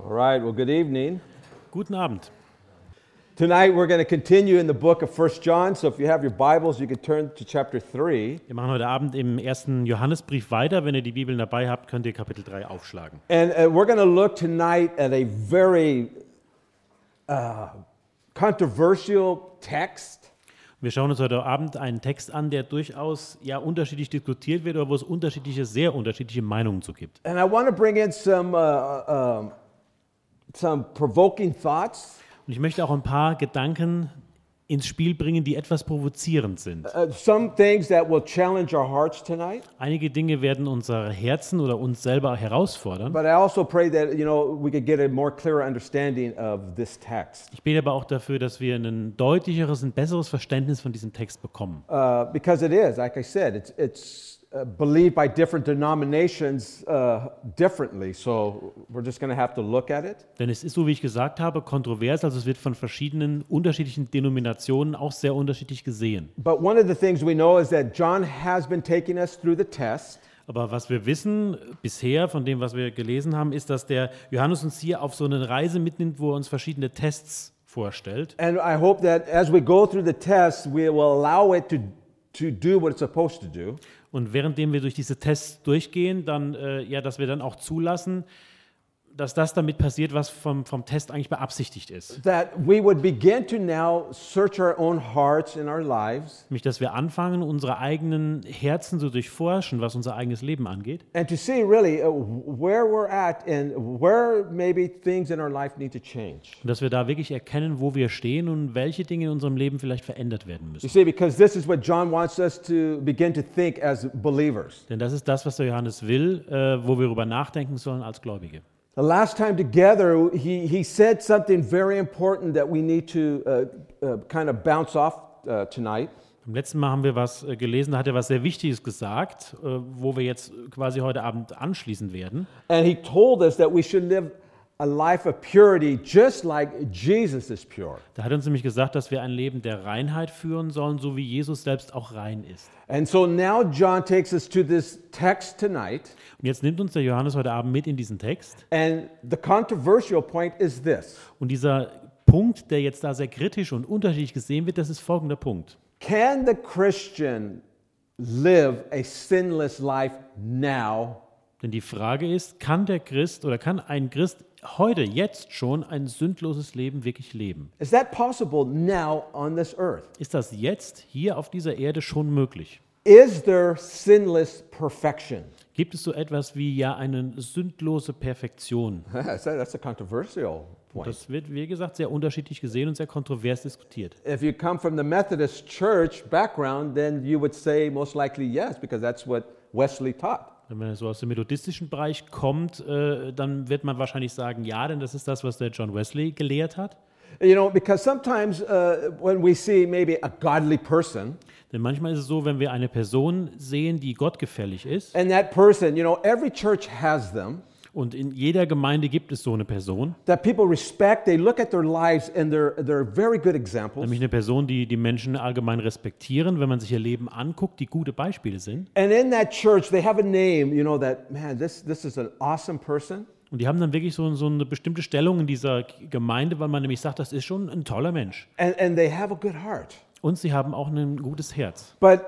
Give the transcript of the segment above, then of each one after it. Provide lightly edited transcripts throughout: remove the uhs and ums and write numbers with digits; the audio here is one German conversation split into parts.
All right, well, good evening. Guten Abend. Tonight we're going to continue in the book of 1 John, so if you have your Bibles, you can turn to chapter 3. Wir machen heute Abend im ersten Johannesbrief weiter. Wenn ihr die Bibeln dabei habt, könnt ihr Kapitel 3 aufschlagen. And we're going to look tonight at a very controversial text. Wir schauen uns heute Abend einen Text an, der durchaus unterschiedlich diskutiert wird oder wo es sehr unterschiedliche Meinungen zu gibt. And I want to bring in some provoking thoughts. Und ich möchte auch ein paar Gedanken ins Spiel bringen, die etwas provozierend sind. Some things that will challenge our hearts tonight. Einige Dinge werden unsere Herzen oder uns selber herausfordern. But I also pray that we could get a more clearer understanding of this text. Ich bete aber auch dafür, dass wir ein deutlicheres, ein besseres Verständnis von diesem Text bekommen. Because it is, like I said, it's believed by different denominations differently, so we're just going to have to look at it. Denn es ist, so wie ich gesagt habe, kontrovers, also es wird von verschiedenen unterschiedlichen Denominationen auch sehr unterschiedlich gesehen. But one of the things we know is that John has been taking us through the test. Aber was wir wissen bisher von dem, was wir gelesen haben, ist, dass der Johannes uns hier auf so eine Reise mitnimmt, wo er uns verschiedene Tests vorstellt. And I hope that as we go through the test, we will allow it to do what it's supposed to do. Und währenddem wir durch diese Tests durchgehen, dann, dass wir dann auch zulassen, dass das damit passiert, was vom Test eigentlich beabsichtigt ist. That we would begin to now search our own hearts in our lives. Nämlich, dass wir anfangen, unsere eigenen Herzen zu durchforschen, was unser eigenes Leben angeht. And to see really where we're at and where maybe things in our life need to change. Und dass wir da wirklich erkennen, wo wir stehen und welche Dinge in unserem Leben vielleicht verändert werden You müssen. see, because this is what John wants us to begin to think as believers. Denn das ist das, was der Johannes will, wo wir darüber nachdenken sollen als Gläubige. The last time together, he said something very important that we need to kind of bounce off tonight. Beim letzten Mal haben wir was gelesen, da hat er was sehr Wichtiges gesagt, wo wir jetzt quasi heute Abend anschließen werden. And he told us that we should live a life of purity just like Jesus is pure. Da hat er uns nämlich gesagt, dass wir ein Leben der Reinheit führen sollen, so wie Jesus selbst auch rein ist. And so now John takes us to this text tonight. Und jetzt nimmt uns der Johannes heute Abend mit in diesen Text. And the controversial point is this. Und dieser Punkt, der jetzt da sehr kritisch und unterschiedlich gesehen wird, das ist folgender Punkt. Can the Christian live a sinless life now? Denn die Frage ist, kann der Christ oder kann ein Christ heute, jetzt schon ein sündloses Leben wirklich leben? Is that possible now on this earth? Ist das jetzt hier auf dieser Erde schon möglich? Is there sinless perfection? Gibt es so etwas wie eine sündlose Perfektion? That's a controversial point. Das wird, wie gesagt, sehr unterschiedlich gesehen und sehr kontrovers diskutiert. If you come from the Methodist Church background, then you would say most likely yes, because that's what Wesley taught. Wenn man so aus dem methodistischen Bereich kommt, dann wird man wahrscheinlich sagen, ja, denn das ist das, was der John Wesley gelehrt hat. Because sometimes when we see maybe a godly person, Denn manchmal ist es so, wenn wir eine Person sehen, die gottgefällig ist, and that person, every church has them, und in jeder Gemeinde gibt es so eine Person, that people respect, they look at their lives and they're very good examples. nämlich eine Person, die Menschen allgemein respektieren, wenn man sich ihr Leben anguckt, die gute Beispiele sind. And in that church, they have a name, that, man, this is an awesome person. Und die haben dann wirklich so eine bestimmte Stellung in dieser Gemeinde, weil man nämlich sagt, das ist schon ein toller Mensch. And they have a good heart. Und sie haben auch ein gutes Herz. But,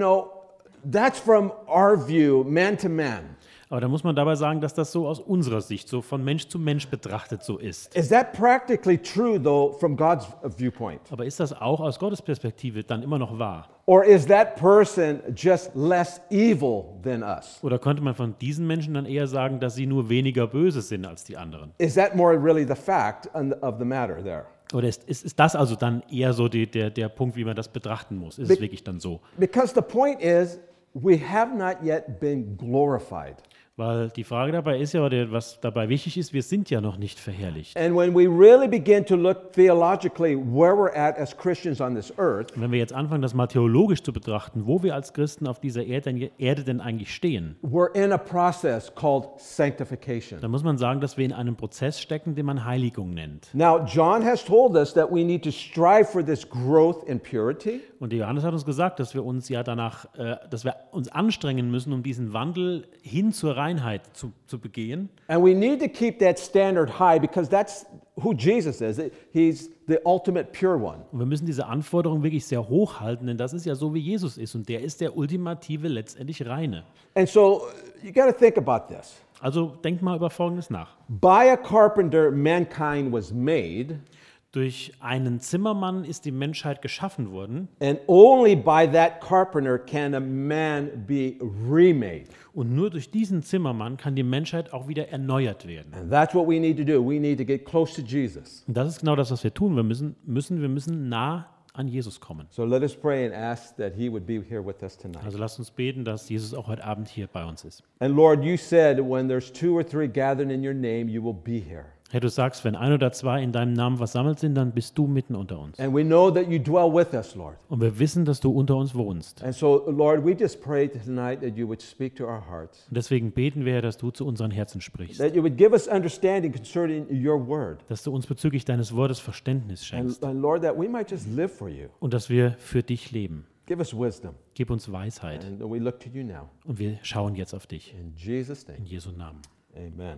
that's from our view, man to man. Aber da muss man dabei sagen, dass das so aus unserer Sicht, so von Mensch zu Mensch betrachtet so ist. Is that practically true, though, from God's viewpoint? Aber ist das auch aus Gottes Perspektive dann immer noch wahr? Or is that person just less evil than us? Oder könnte man von diesen Menschen dann eher sagen, dass sie nur weniger böse sind als die anderen? Is that more really the fact of the matter there? Oder ist das also dann eher so der Punkt, wie man das betrachten muss? Ist es wirklich dann so? Because the point is, we have not yet been glorified. Weil die Frage dabei ist ja, oder was dabei wichtig ist, wir sind ja noch nicht verherrlicht. And when we really begin to look theologically where we're at as Christians on this earth, Und wenn wir jetzt anfangen, das mal theologisch zu betrachten, wo wir als Christen auf dieser Erde denn eigentlich stehen, we're in a process called sanctification. dann muss man sagen, dass wir in einem Prozess stecken, den man Heiligung nennt. Now, John has told us that we need to strive for this growth in purity. Und Johannes hat uns gesagt, dass wir uns dass wir uns anstrengen müssen, um diesen Wandel hin zur Reinheit Reinheit zu begehen. And we need to keep that standard high because that's who Jesus is. He's the ultimate pure one. Und wir müssen diese Anforderungen wirklich sehr hoch halten, denn das ist ja so, wie Jesus ist. Und der ist der ultimative, letztendlich Reine. And so you got to think about this. Also denkt mal über Folgendes nach. By a carpenter, mankind was made, Durch einen Zimmermann ist die Menschheit geschaffen worden. and only by that carpenter can a man be remade. Und nur durch diesen Zimmermann kann die Menschheit auch wieder erneuert werden. And that's what we need to do. We need to get close to Jesus. Und das ist genau das, was wir tun. Wir müssen nah an Jesus kommen. So let us pray and ask that he would be here with us tonight. Also lasst uns beten, dass Jesus auch heute Abend hier bei uns ist. And Lord, you said when there's 2 or 3 gathered in your name, you will be here. Herr, du sagst, wenn 1 oder 2 in deinem Namen versammelt sind, dann bist du mitten unter uns. And we know that you dwell with us, Lord. Und wir wissen, dass du unter uns wohnst. And so, Lord, we just pray tonight that you would speak to our hearts, Und deswegen beten wir, Herr, dass du zu unseren Herzen sprichst. that you would give us understanding concerning your word. Dass du uns bezüglich deines Wortes Verständnis schenkst. And Lord, that we might just live for you. Und dass wir für dich leben. Give us wisdom. Gib uns Weisheit. And we look to you now. Und wir schauen jetzt auf dich. In Jesus' name, In Jesu Namen. amen.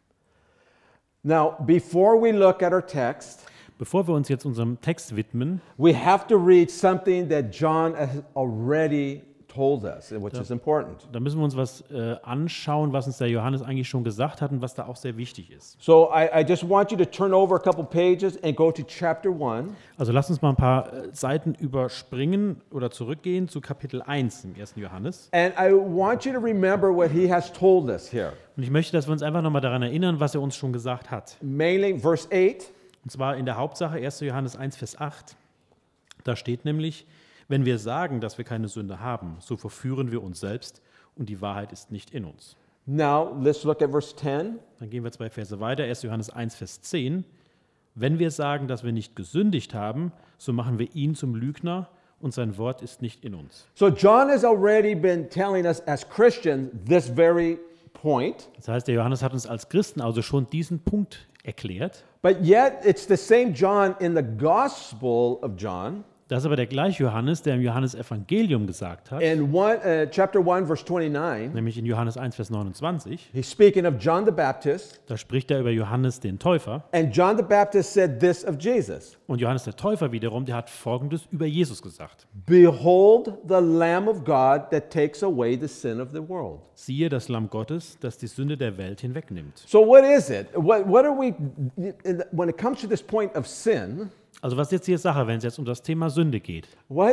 Now, before we look at our text, Bevor wir uns jetzt unserem Text widmen, we have to read something that John has already told us, which is important. da müssen wir uns was anschauen, was uns der Johannes eigentlich schon gesagt hat und was da auch sehr wichtig ist. So I just want you to turn over a couple pages and go to chapter 1. Also lasst uns mal ein paar Seiten überspringen oder zurückgehen zu Kapitel 1 im 1. Johannes. And I want you to remember what he has told us here. Und ich möchte, dass wir uns einfach nochmal daran erinnern, was er uns schon gesagt hat. Mainly verse 8. Und zwar in der Hauptsache 1. Johannes 1, Vers 8. Da steht nämlich, wenn wir sagen, dass wir keine Sünde haben, so verführen wir uns selbst und die Wahrheit ist nicht in uns. Now, let's look at verse 10. Dann gehen wir 2 Verse weiter, 1. Johannes 1, Vers 10. Wenn wir sagen, dass wir nicht gesündigt haben, so machen wir ihn zum Lügner und sein Wort ist nicht in uns. So John has already been telling us as Christians this very point, Das heißt, der Johannes hat uns als Christen also schon diesen Punkt erklärt. but yet it's the same John in the Gospel of John. Das ist aber der gleiche Johannes, der im Johannes-Evangelium gesagt hat, In chapter 1, verse 29, nämlich in Johannes 1, Vers 29. he's speaking of John the Baptist, Da spricht er über Johannes den Täufer. and John the Baptist said this of Jesus. Und Johannes der Täufer wiederum, der hat Folgendes über Jesus gesagt. Behold the Lamb of God that takes away the sin of the world. Siehe das Lamm Gottes, das die Sünde der Welt hinwegnimmt. So what is it? What are we, when it comes to this point of sin, Also was ist jetzt hier Sache, wenn es jetzt um das Thema Sünde geht? what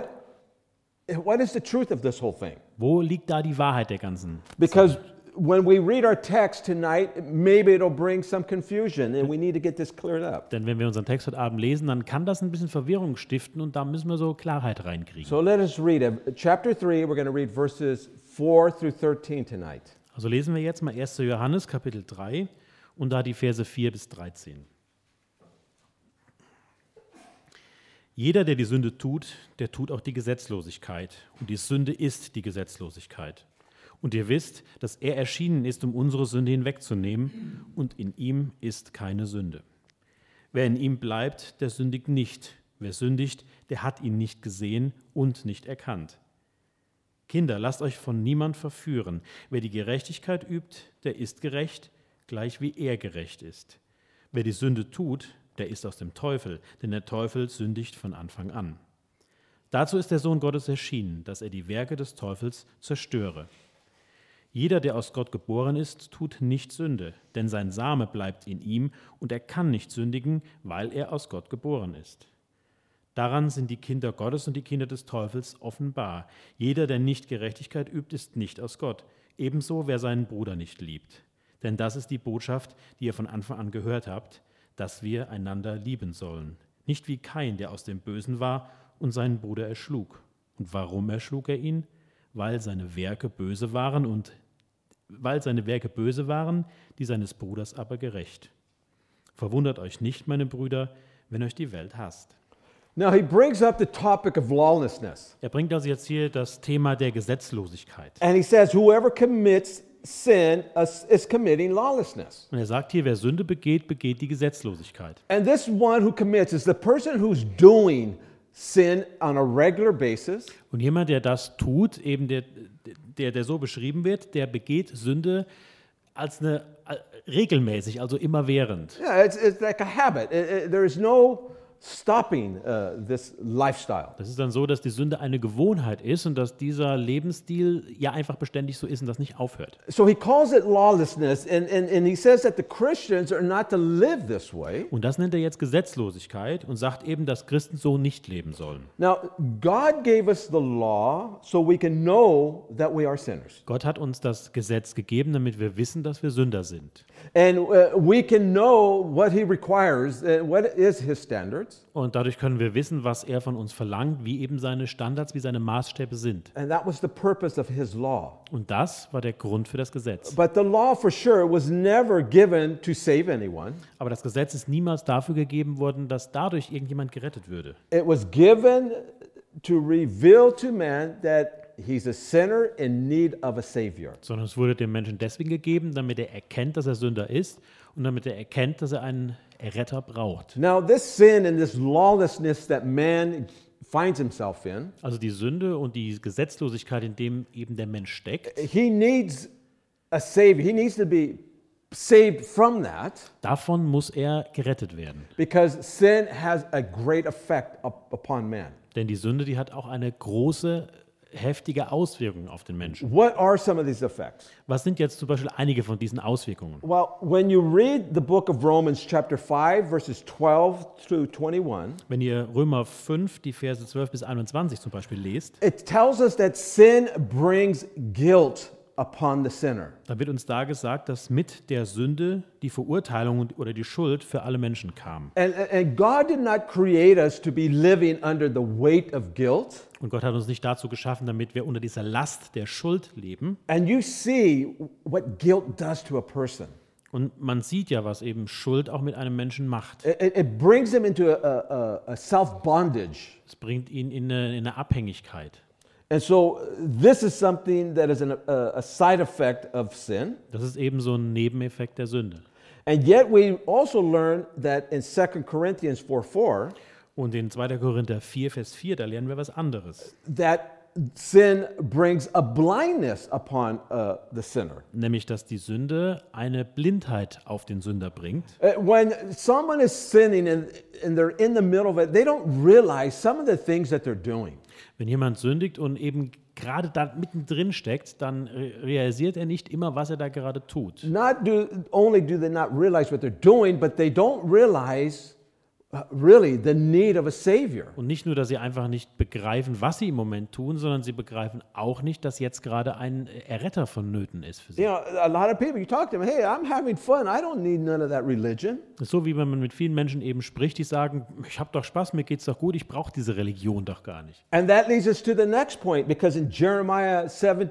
is the truth of this whole thing? Wo liegt da die Wahrheit der ganzen? Because when we read our text tonight, maybe it'll bring some confusion and we need to get this cleared up. Denn wenn wir unseren Text heute Abend lesen, dann kann das ein bisschen Verwirrung stiften und da müssen wir so Klarheit reinkriegen. So let us read it. Chapter 3, we're going to read verses 4 through 13 tonight. Also lesen wir jetzt mal 1. Johannes Kapitel 3 und da die Verse 4 bis 13. Jeder, der die Sünde tut, der tut auch die Gesetzlosigkeit. Und die Sünde ist die Gesetzlosigkeit. Und ihr wisst, dass er erschienen ist, um unsere Sünde hinwegzunehmen, und in ihm ist keine Sünde. Wer in ihm bleibt, der sündigt nicht. Wer sündigt, der hat ihn nicht gesehen und nicht erkannt. Kinder, lasst euch von niemand verführen. Wer die Gerechtigkeit übt, der ist gerecht, gleich wie er gerecht ist. Wer die Sünde tut, der ist aus dem Teufel, denn der Teufel sündigt von Anfang an. Dazu ist der Sohn Gottes erschienen, dass er die Werke des Teufels zerstöre. Jeder, der aus Gott geboren ist, tut nicht Sünde, denn sein Same bleibt in ihm und er kann nicht sündigen, weil er aus Gott geboren ist. Daran sind die Kinder Gottes und die Kinder des Teufels offenbar. Jeder, der nicht Gerechtigkeit übt, ist nicht aus Gott. Ebenso, wer seinen Bruder nicht liebt. Denn das ist die Botschaft, die ihr von Anfang an gehört habt, dass wir einander lieben sollen. Nicht wie Kain, der aus dem Bösen war und seinen Bruder erschlug. Und warum erschlug er ihn? Weil seine Werke böse waren, die seines Bruders aber gerecht. Verwundert euch nicht, meine Brüder, wenn euch die Welt hasst. Now he brings up the topic of lawlessness. Er bringt also jetzt hier das Thema der Gesetzlosigkeit. And he says, whoever commits sin is committing lawlessness. Und er sagt hier, wer Sünde begeht, begeht die Gesetzlosigkeit. And this one who commits is the person who's doing sin on a regular basis. Und jemand, der das tut, eben der so beschrieben wird, der begeht Sünde als regelmäßig, also immerwährend. Yeah, it's like a habit. There is no stopping this lifestyle. Das ist dann so, dass die Sünde eine Gewohnheit ist und dass dieser Lebensstil ja einfach beständig so ist und das nicht aufhört. So he calls it lawlessness, and he says that the Christians are not to live this way. Und das nennt er jetzt Gesetzlosigkeit und sagt eben, dass Christen so nicht leben sollen. Now, God gave us the law so we can know that we are sinners. Gott hat uns das Gesetz gegeben, damit wir wissen, dass wir Sünder sind. And we can know what he requires, what is his standards. Und dadurch können wir wissen, was er von uns verlangt, wie eben seine Standards, wie seine Maßstäbe sind. And that was the purpose of his law. Und das war der Grund für das Gesetz. But the law for sure was never given to save anyone. Aber das Gesetz ist niemals dafür gegeben worden, dass dadurch irgendjemand gerettet würde. It was given to reveal to man that he's a sinner in need of a savior. Sondern es wurde dem Menschen deswegen gegeben, damit er erkennt, dass er Sünder ist und damit er erkennt, dass er einen Erretter braucht. Now, this sin and this lawlessness that man finds himself in, Also die Sünde und die Gesetzlosigkeit, in dem eben der Mensch steckt, he needs a savior. He needs to be saved from that davon muss er gerettet werden. because sin has a great effect upon man. Denn die Sünde, die hat auch eine große, heftige Auswirkung auf den Menschen. What are some of these effects? Was sind jetzt zum Beispiel einige von diesen Auswirkungen? Well, when you read the book of Romans, chapter 5, verses 12 through 21, Wenn ihr Römer 5, die Verse 12 bis 21 zum Beispiel lest, it tells us that sin brings guilt upon the sinner. dann wird uns da gesagt, dass mit der Sünde die Verurteilung oder die Schuld für alle Menschen kam. And God did not create us to be living under the weight of guilt. Und Gott hat uns nicht dazu geschaffen, damit wir unter dieser Last der Schuld leben. And you see what guilt does to a person. Und man sieht ja, was eben Schuld auch mit einem Menschen macht. It brings him into a self-bondage. Es bringt ihn in eine Abhängigkeit. And so this is something that is a side effect of sin. Das ist eben so ein Nebeneffekt der Sünde. And yet we also learn that in 2 Corinthians 4:4 Und in 2. Korinther 4, Vers 4, da lernen wir was anderes. that sin brings a blindness upon the sinner. Nämlich, dass die Sünde eine Blindheit auf den Sünder bringt. When someone is sinning and they're in the middle of it, they don't realize some of the things that they're doing. Wenn jemand sündigt und eben gerade da mittendrin steckt, dann realisiert er nicht immer, was er da gerade tut. Not only do they not realize what they're doing, but they don't realize really the need of a savior. Und nicht nur, dass sie einfach nicht begreifen, was sie im Moment tun, sondern sie begreifen auch nicht, dass jetzt gerade ein Erretter vonnöten ist für sie. You know, a lot of people, you talk to them, hey, I'm having fun. I don't need none of that religion. Das ist so, wie wenn man mit vielen Menschen eben spricht, die sagen, ich habe doch Spaß, mir geht's doch gut, ich brauche diese Religion doch gar nicht. And that leads us to the next point, because in Jeremiah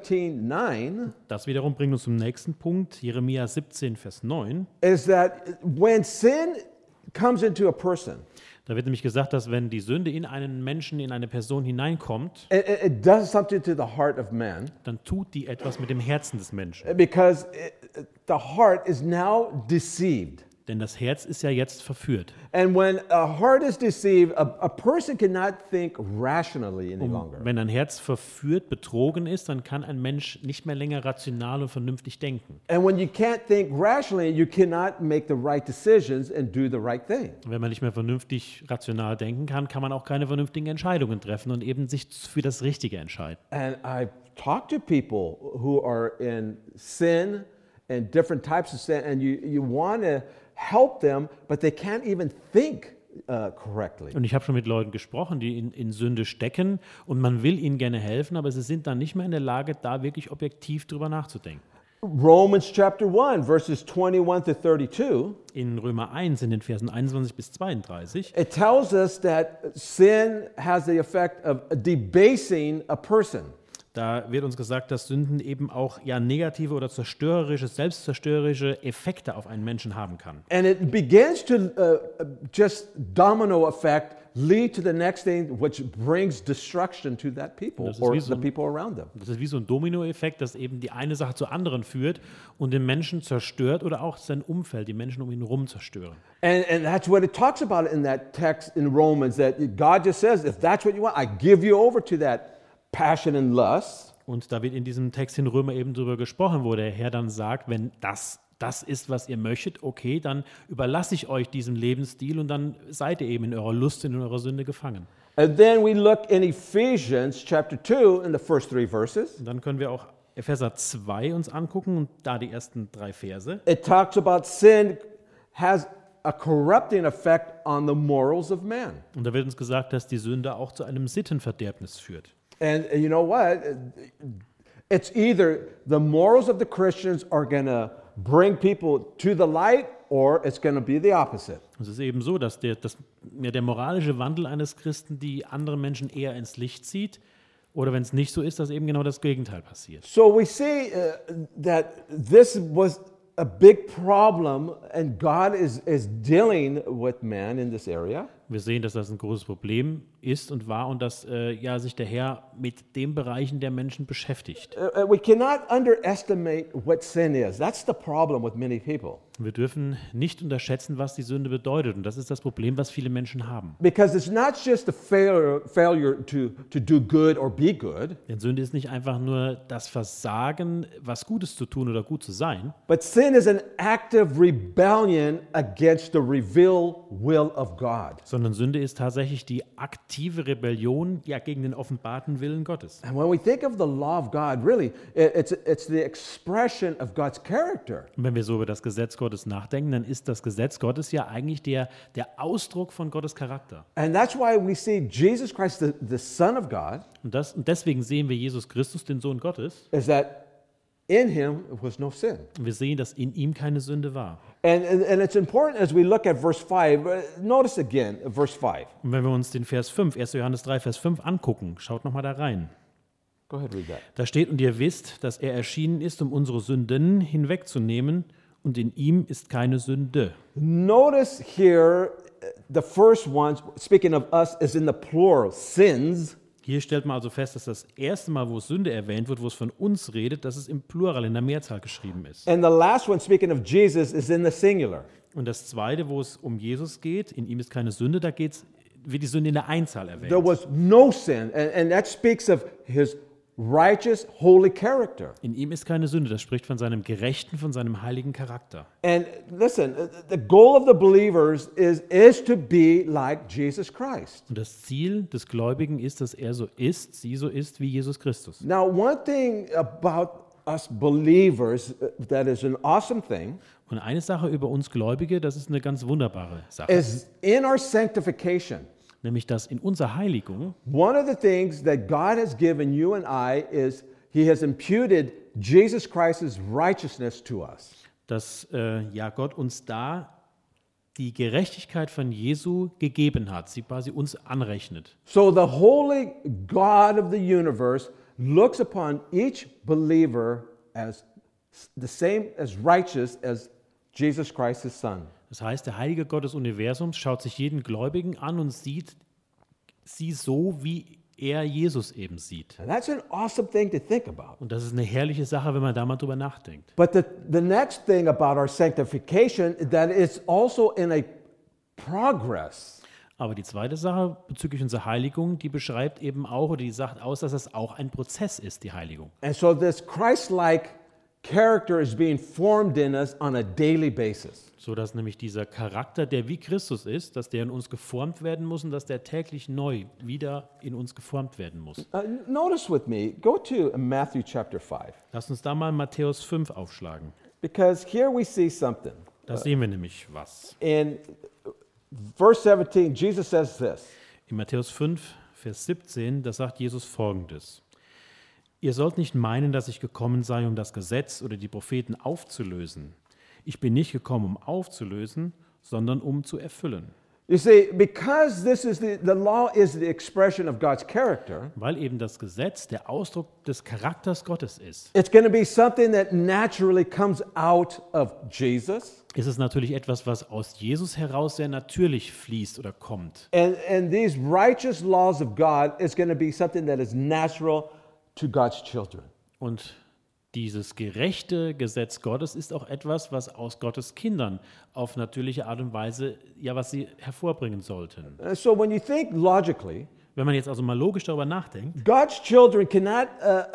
17:9 Das wiederum bringt uns zum nächsten Punkt, Jeremia 17, Vers 9. is that when sin comes into a person, Da wird nämlich gesagt, dass wenn die Sünde in einen Menschen, in eine Person hineinkommt, it does something to the heart of man, dann tut die etwas mit dem Herzen des Menschen. because the heart is now deceived. Denn das Herz ist ja jetzt verführt. And when a heart is deceived, a person cannot think rationally any longer. Wenn ein Herz verführt, betrogen ist, dann kann ein Mensch nicht mehr länger rational und vernünftig denken. And when you can't think rationally, you cannot make the right decisions and do the right thing. Und wenn man nicht mehr vernünftig rational denken kann, kann man auch keine vernünftigen Entscheidungen treffen und eben sich für das Richtige entscheiden. And I've talked to people who are in sin and different types of sin, and you want to help them, but they can't even think correctly. Und ich habe schon mit Leuten gesprochen, die in Sünde stecken und man will ihnen gerne helfen, aber sie sind dann nicht mehr in der Lage, da wirklich objektiv drüber nachzudenken. Romans chapter 1, verses 21 to 32, In Römer 1, in den Versen 21 bis 32, it tells us that sin has the effect of debasing a person. da wird uns gesagt, dass Sünden eben auch ja negative oder zerstörerische, selbstzerstörerische Effekte auf einen Menschen haben kann. And it begins to just domino effect lead to the next thing, which brings destruction to that people Das ist or wie so the ein- people around them. Das ist wie so ein Dominoeffekt, dass eben die eine Sache zur anderen führt und den Menschen zerstört oder auch sein Umfeld, die Menschen um ihn herum zerstören. And that's what it talks about in that text in Romans, that God just says, if that's what you want, I give you over to that passion and lust. Und da wird in diesem Text in Römer eben darüber gesprochen, wo der Herr dann sagt, wenn das ist, was ihr möchtet, okay, dann überlasse ich euch diesen Lebensstil und dann seid ihr eben in eurer Lust, in eurer Sünde gefangen. And then we look in Ephesians chapter 2 in the first 3 verses. Und dann können wir auch Epheser 2 uns angucken und da die ersten 3 Verse. It talks about sin has a corrupting effect on the morals of man. Und da wird uns gesagt, dass die Sünde auch zu einem Sittenverderbnis führt. And you know what? It's either the morals of the Christians are going to bring people to the light or it's going to be the opposite. Es ist eben so, dass der moralische Wandel eines Christen die anderen Menschen eher ins Licht zieht oder wenn es nicht so ist, dass eben genau das Gegenteil passiert. So we see that this was a big problem and God is dealing with man in this area. Wir sehen, dass das ein großes Problem ist und war und dass sich der Herr mit den Bereichen der Menschen beschäftigt. We cannot underestimate what sin is. That's the problem with many people. Wir dürfen nicht unterschätzen, was die Sünde bedeutet und das ist das Problem, was viele Menschen haben. Because it's not just a failure to do good or be good, Denn Sünde ist nicht einfach nur das Versagen, was Gutes zu tun oder gut zu sein, but sin is an active rebellion against the revealed will of God. sondern Sünde ist tatsächlich die aktive Rebellion gegen den offenbarten Willen Gottes. And when we think of the law of God, really, it's the expression of God's character. Und wenn wir so über das Gesetz Gottes nachdenken, dann ist das Gesetz Gottes ja eigentlich der Ausdruck von Gottes Charakter. And that's why we see Jesus Christ, the Son of God, Und deswegen sehen wir Jesus Christus, den Sohn Gottes. is that in him was no sin. Und wir sehen, dass in ihm keine Sünde war. And it's important as we look at verse 5. Notice again, verse 5. Und wenn wir uns den Vers 5, 1. Johannes 3, Vers 5 angucken, schaut nochmal da rein. Go ahead, read that. Da steht, und ihr wisst, dass er erschienen ist, um unsere Sünden hinwegzunehmen, und in ihm ist keine Sünde. Notice here, the first one, speaking of us, is in the plural, sins. Hier stellt man also fest, dass das erste Mal, wo Sünde erwähnt wird, wo es von uns redet, dass es im Plural, in der Mehrzahl geschrieben ist. And the last one, speaking of Jesus, is in the singular. Und das zweite, wo es um Jesus geht, in ihm ist keine Sünde, da wird die Sünde in der Einzahl erwähnt. There was no sin, and that speaks of his righteous, holy character. In ihm ist keine Sünde, das spricht von seinem gerechten, von seinem heiligen Charakter. And listen, the goal of the believers is to be like Jesus Christ. Und das Ziel des Gläubigen ist, dass er so ist, sie so ist wie Jesus Christus. Now, one thing about us believers that is an awesome thing Und eine Sache über uns Gläubige, das ist eine ganz wunderbare Sache, is in our sanctification. nämlich dass in unserer Heiligung One of the things that God has given you and I is He has imputed Jesus Christ's righteousness to us. dass Gott uns da die Gerechtigkeit von Jesu gegeben hat, sie quasi uns anrechnet. So the holy God of the universe looks upon each believer as the same as righteous as Jesus Christ, his Son. Das heißt, der heilige Gott des Universums schaut sich jeden Gläubigen an und sieht sie so, wie er Jesus eben sieht. And that's an awesome thing to think about. Und das ist eine herrliche Sache, wenn man da mal drüber nachdenkt. But the next thing about our sanctification, that it's also in a progress. Aber die zweite Sache bezüglich unserer Heiligung, die beschreibt eben auch, oder die sagt aus, dass es auch ein Prozess ist, die Heiligung. And so this Christ-like character is being formed in us on a daily basis. So dass nämlich dieser Charakter, der wie Christus ist, dass der in uns geformt werden muss und dass der täglich neu wieder in uns geformt werden muss. Notice with me, go to Matthew chapter 5, Lasst uns da mal Matthäus 5 aufschlagen. because here we see something. Da sehen wir nämlich was. In verse 17, Jesus says this. In Matthäus 5, Vers 17, da sagt Jesus Folgendes. Ihr sollt nicht meinen, dass ich gekommen sei, um das Gesetz oder die Propheten aufzulösen. Ich bin nicht gekommen, um aufzulösen, sondern um zu erfüllen. You see, because this is the law is the expression of God's character, Weil eben das Gesetz der Ausdruck des Charakters Gottes ist, it's going to be something that naturally comes out of Jesus. ist es natürlich etwas, was aus Jesus heraus sehr natürlich fließt oder kommt. And these righteous laws of God is going to be something that is natural to God's children. Und dieses gerechte Gesetz Gottes ist auch etwas, was aus Gottes Kindern auf natürliche Art und Weise, was sie hervorbringen sollten. So when you think logically, Wenn man jetzt also mal logisch darüber nachdenkt, God's children cannot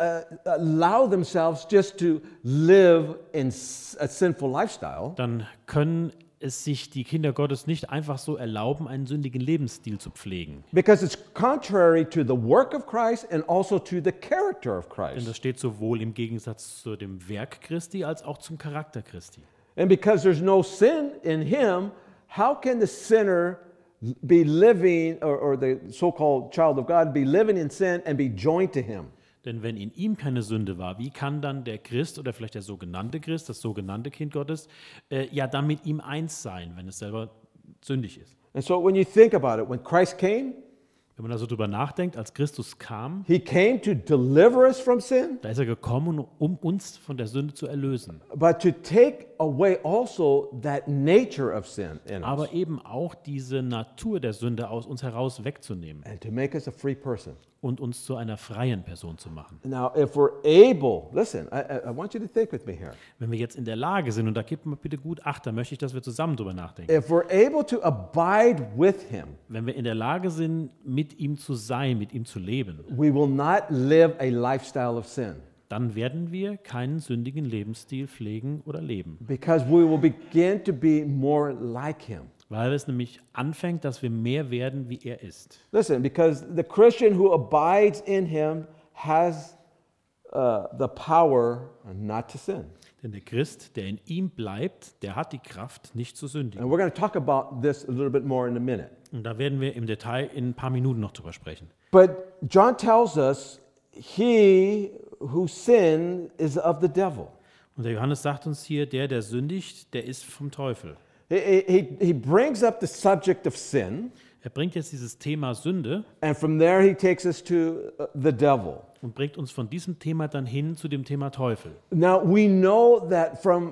allow themselves just to live in a sinful lifestyle, dann können es sich die Kinder Gottes nicht einfach so erlauben, einen sündigen Lebensstil zu pflegen. because it's contrary to the work of Christ and also to the character of Denn Christ. das steht sowohl im Gegensatz zu dem Werk Christi als auch zum Charakter Christi. And because there's no sin in him, how can the sinner be living, or the so-called child of God, be living in sin and be joined to him? Denn wenn in ihm keine Sünde war, wie kann dann der Christ oder vielleicht der sogenannte Christ, das sogenannte Kind Gottes, ja dann mit ihm eins sein, wenn es selber sündig ist? And so when you think about it, when Christ came, Wenn man also drüber nachdenkt, als Christus kam, he came to deliver us from sin, da ist er gekommen, um uns von der Sünde zu erlösen. but to take away also that nature of sin in us Aber eben auch diese Natur der Sünde aus uns heraus wegzunehmen and to make us a free person. und uns zu einer freien Person zu machen. Now, if we're able, listen, I want you to think with me here. Wenn wir jetzt in der Lage sind, und da gebt mal bitte gut Acht, da möchte ich, dass wir zusammen drüber nachdenken. If we're able to abide with him, Wenn wir in der Lage sind, mit ihm zu sein, mit ihm zu leben, we will not live a lifestyle of sin dann werden wir keinen sündigen Lebensstil pflegen oder leben. because we will begin to be more like him. Weil es nämlich anfängt, dass wir mehr werden, wie er ist. Listen, because the Christian who abides in him has the power not to sin. Denn der Christ, der in ihm bleibt, der hat die Kraft, nicht zu sündigen. And we're going to talk about this a little bit more in a minute. Und da werden wir im Detail in ein paar Minuten noch drüber sprechen. But John tells us, he who sinned is of the devil. Und der Johannes sagt uns hier, der sündigt, der ist vom Teufel. He brings up the subject of sin, Er bringt jetzt dieses Thema Sünde and from there he takes us to the devil. und bringt uns von diesem Thema dann hin zu dem Thema Teufel. Now we know that from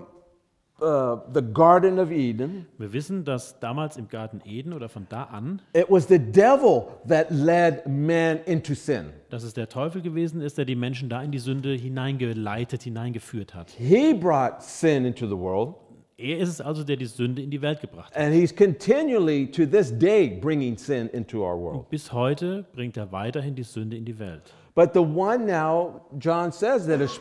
the Garden of Eden, Wir wissen, dass damals im Garten Eden oder von da an, it was the devil that led man into sin. dass es der Teufel gewesen ist, der die Menschen da in die Sünde hineingeleitet, hineingeführt hat. He brought sin into the world, Er ist es also, der die Sünde in die Welt gebracht hat. and he's continually to this day bringing sin into our world. Bis heute bringt er weiterhin die Sünde in die Welt. But the one now, John says, that is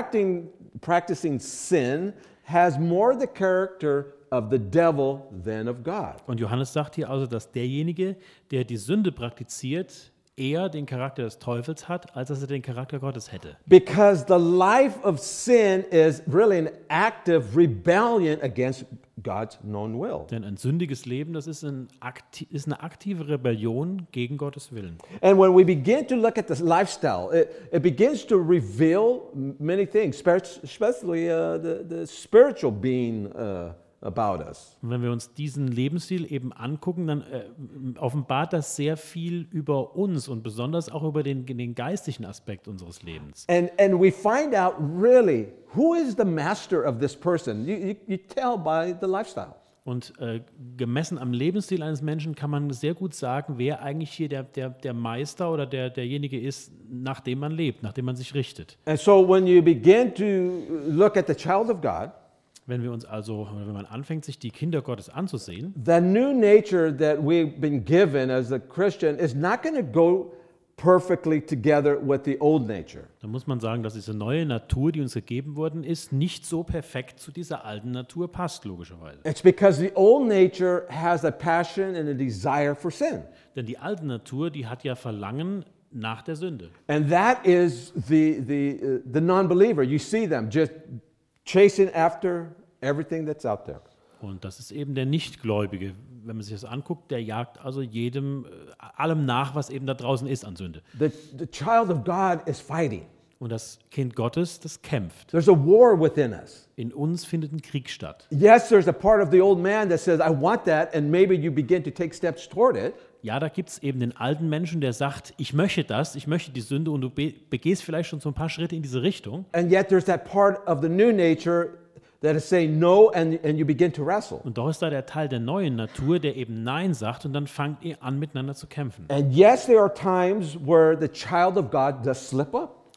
practicing sin has more the character of the devil than of God. Und Johannes sagt hier also, dass derjenige, der die Sünde praktiziert, eher den Charakter des Teufels hat, als dass er den Charakter Gottes hätte. Because the life of sin is really an active rebellion against God's known will. Denn ein sündiges Leben, das ist eine aktive Rebellion gegen Gottes Willen. And when we begin to look at this lifestyle, it begins to reveal many things, especially the spiritual being about us. Und wenn wir uns diesen Lebensstil eben angucken, dann offenbart das sehr viel über uns und besonders auch über den geistlichen Aspekt unseres Lebens. And we find out really who is the master of this person. You tell by the lifestyle. Und gemessen am Lebensstil eines Menschen kann man sehr gut sagen, wer eigentlich hier der Meister oder derjenige ist, nach dem man lebt, nach dem man sich richtet. And so when you begin to look at the child of God, Wenn man anfängt, sich die Kinder Gottes anzusehen, the new nature that we've been given as a Christian is not going to go perfectly together with the old nature. dann muss man sagen, dass diese neue Natur, die uns gegeben worden ist, nicht so perfekt zu dieser alten Natur passt, logischerweise. It's because the old nature has a passion and a desire for sin. Denn die alte Natur, die hat ja Verlangen nach der Sünde. And that is the non-believer. You see them just chasing after everything that's out there. Und das ist eben der Nichtgläubige. Wenn man sich das anguckt, der jagt also allem nach, was eben da draußen ist an Sünde. The child of God is fighting. Und das Kind Gottes, das kämpft. There's a war within us. In uns findet ein Krieg statt. Yes, there's a part of the old man that says, I want that, and maybe you begin to take steps toward it. Ja, da gibt es eben den alten Menschen, der sagt, ich möchte das, ich möchte die Sünde und du begehst vielleicht schon so ein paar Schritte in diese Richtung. And yet there's that part of the new nature that is saying no, and you begin to wrestle. Und doch ist da der Teil der neuen Natur, der eben Nein sagt und dann fangt ihr an, miteinander zu kämpfen. And yes, there are times where the child of God does slip up.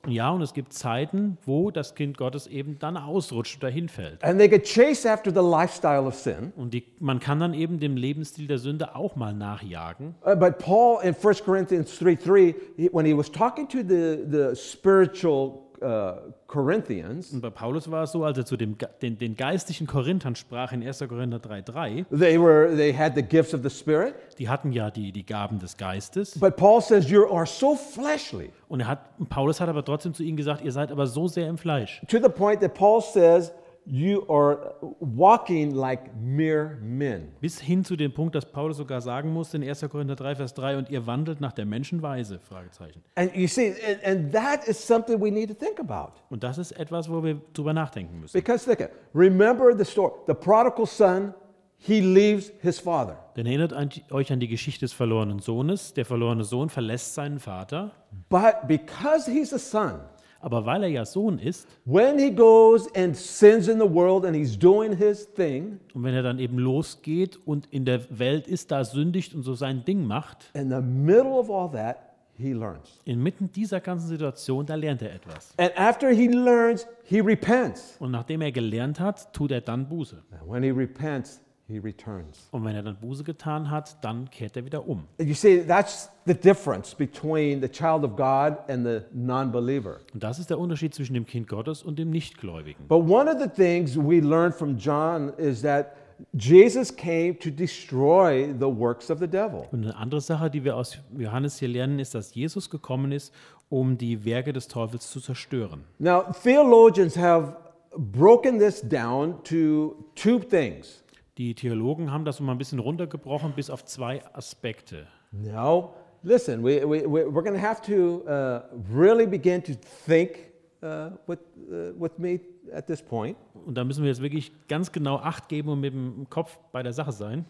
Und ja, und es gibt Zeiten, wo das Kind Gottes eben dann ausrutscht oder hinfällt. And they get chased after the lifestyle of sin. Und man kann dann eben dem Lebensstil der Sünde auch mal nachjagen. But Paul in 1 Corinthians 3:3, when he was talking to the spiritual Corinthians, Und bei Paulus war es so, als er zu den geistlichen Korinthern sprach in 1. Korinther 3,3, they had the gifts of the Spirit. die hatten ja die Gaben des Geistes. But Paul says you are so fleshly, Und Paulus hat aber trotzdem zu ihnen gesagt, ihr seid aber so sehr im Fleisch. to the point that Paul says you are walking like mere men. Bis hin zu dem Punkt, dass Paulus sogar sagen musste in 1. Korinther 3, Vers 3, und ihr wandelt nach der Menschenweise, Fragezeichen. And you see, and that is something we need to think about. Und das ist etwas, wo wir drüber nachdenken müssen. Because remember the story. The prodigal son, he leaves his father. Denn erinnert euch an die Geschichte des verlorenen Sohnes. Der verlorene Sohn verlässt seinen Vater, But because he's a son, aber weil er ja Sohn ist when he goes and sins in the world and he's doing his thing, und wenn er dann eben losgeht und in der Welt ist, da sündigt und so sein Ding macht, in the middle of all that, he learns. inmitten dieser ganzen Situation, da lernt er etwas. And after he learns, he repents. Und nachdem er gelernt hat, tut er dann Buße. And when he repents, he returns. Und wenn er dann Buße getan hat, dann kehrt er wieder um. You see, that's the difference between the child of God and the non-believer. Und das ist der Unterschied zwischen dem Kind Gottes und dem Nichtgläubigen. But one of the things we learn from John is that Jesus came to destroy the works of the devil. Und eine andere Sache, die wir aus Johannes hier lernen, ist, dass Jesus gekommen ist, um die Werke des Teufels zu zerstören. Now, theologians have broken this down to two things. Die Theologen haben das so mal ein bisschen runtergebrochen bis auf zwei Aspekte. No, listen, we're going to have to really begin to think with me at this point. Und da müssen wir jetzt wirklich ganz genau Acht geben und mit dem Kopf bei der Sache sein.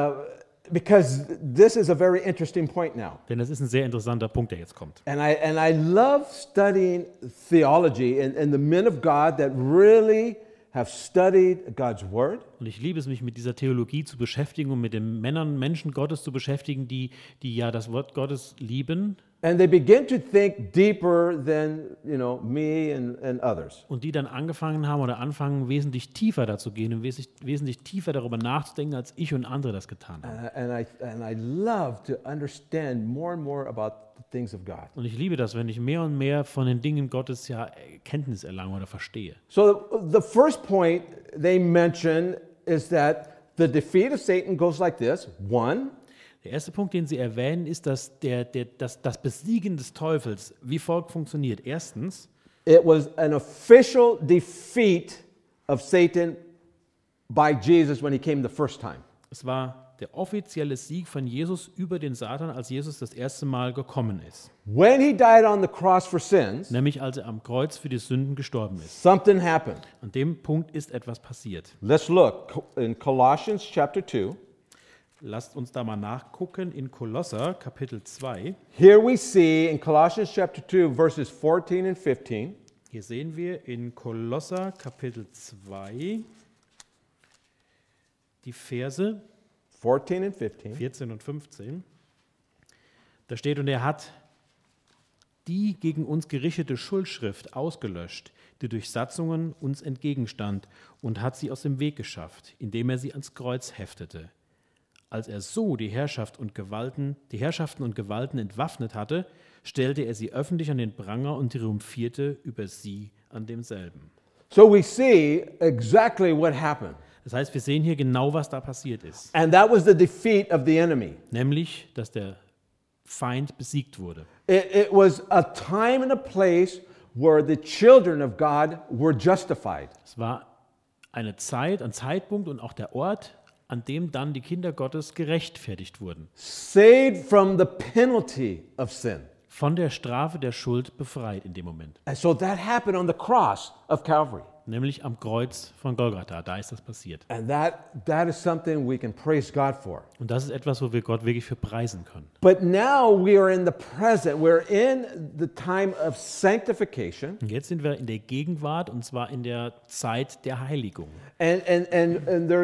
Because this is a very interesting point now. Denn das ist ein sehr interessanter Punkt, der jetzt kommt. And I love studying theology and the men of God that really have studied God's Word. Und ich liebe es, mich mit dieser Theologie zu beschäftigen und mit den Männern, Menschen Gottes zu beschäftigen, die ja das Wort Gottes lieben. And they begin to think deeper than, me and others. Und die dann angefangen haben oder anfangen, wesentlich tiefer dazu gehen und wesentlich tiefer darüber nachzudenken, als ich und andere das getan haben. And I love to understand more and more about the things of God. Und ich liebe das, wenn ich mehr und mehr von den Dingen Gottes ja Kenntnis erlange oder verstehe. So the first point they mention is that the defeat of Satan goes like this. One, Der erste Punkt, den sie erwähnen, ist, dass das Besiegen des Teufels wie folgt funktioniert. Erstens, it was an official defeat of Satan by Jesus when he came the first time. es war der offizielle Sieg von Jesus über den Satan, als Jesus das erste Mal gekommen ist. When he died on the cross for sins, Nämlich als er am Kreuz für die Sünden gestorben ist. something happened. An dem Punkt ist etwas passiert. Let's look in Colossians chapter 2. Lasst uns da mal nachgucken in Kolosser Kapitel 2. Here we see in Colossians chapter 2 verses 14 and 15. Hier sehen wir in Kolosser Kapitel 2 die Verse 14 and 15. 14 und 15. Da steht, und er hat die gegen uns gerichtete Schuldschrift ausgelöscht, die durch Satzungen uns entgegenstand, und hat sie aus dem Weg geschafft, indem er sie ans Kreuz heftete. Als er so die Herrschaften und Gewalten entwaffnet hatte, stellte er sie öffentlich an den Pranger und triumphierte über sie an demselben. So we see exactly what happened. Das heißt, wir sehen hier genau, was da passiert ist. And that was the defeat of the enemy. Nämlich, dass der Feind besiegt wurde. It was a time and a place where the children of God were justified. Es war eine Zeit, ein Zeitpunkt und auch der Ort, an dem dann die Kinder Gottes gerechtfertigt wurden. Saved from the penalty of sin. Von der Strafe der Schuld befreit in dem Moment. And so that happened on the cross of Calvary. Nämlich am Kreuz von Golgatha. Da ist das passiert. And that is something we can praise God for. Und das ist etwas, wo wir Gott wirklich für preisen können. But now we are in the present. We're in the time of sanctification. Und jetzt sind wir in der Gegenwart, und zwar in der Zeit der Heiligung. And there's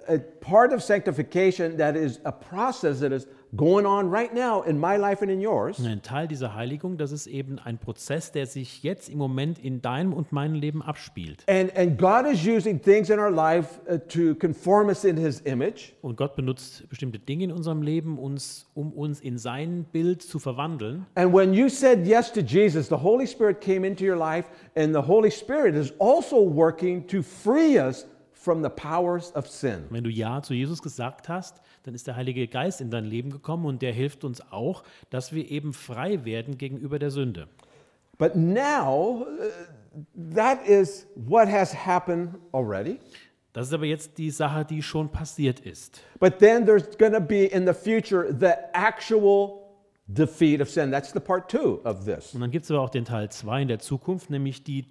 a part of sanctification that is a process that is going on right now in my life and in yours. Und ein Teil dieser Heiligung, das ist eben ein Prozess, der sich jetzt im Moment in deinem und meinem Leben abspielt. And God is using things in our life to conform us in His image. Und Gott benutzt bestimmte Dinge in unserem Leben, um uns in sein Bild zu verwandeln. And when you said yes to Jesus, the Holy Spirit came into your life, and the Holy Spirit is also working to free us from the powers of sin. Wenn du Ja zu Jesus gesagt hast, dann ist der Heilige Geist in dein Leben gekommen und der hilft uns auch, dass wir eben frei werden gegenüber der Sünde. But now, that is what has happened already. Das ist aber jetzt die Sache, die schon passiert ist. But then there's going to be in the future the actual defeat of sin. That's the part 2 of this. Und dann gibt es aber auch den Teil 2 in der Zukunft, nämlich die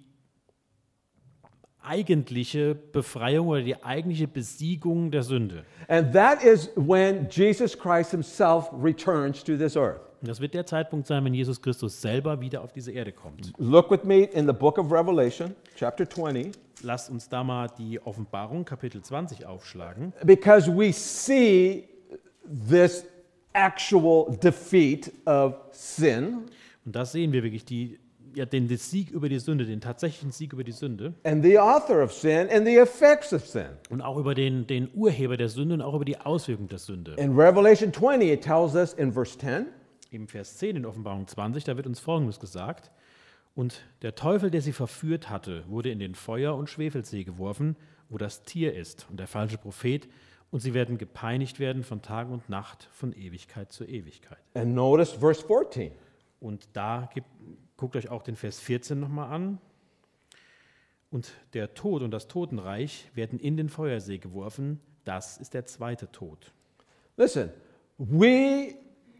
eigentliche Befreiung oder die eigentliche Besiegung der Sünde. And that is when Jesus Christ himself returns to this earth. Und das wird der Zeitpunkt sein, wenn Jesus Christus selber wieder auf diese Erde kommt. Look with me in the book of Revelation, chapter 20, Lasst uns da mal die Offenbarung, Kapitel 20 aufschlagen. because we see this actual defeat of sin Und da sehen wir wirklich den Sieg über die Sünde, den tatsächlichen Sieg über die Sünde and the author of sin and the effects of sin. und auch über den Urheber der Sünde und auch über die Auswirkungen der Sünde. In Revelation 20, it tells us in verse 10, Im Vers 10 in Offenbarung 20, da wird uns Folgendes gesagt. Und der Teufel, der sie verführt hatte, wurde in den Feuer- und Schwefelsee geworfen, wo das Tier ist und der falsche Prophet, und sie werden gepeinigt werden von Tag und Nacht, von Ewigkeit zu Ewigkeit. and notice verse 14. Und guckt euch auch den Vers 14 nochmal an. Und der Tod und das Totenreich werden in den Feuersee geworfen. Das ist der zweite Tod. Listen, we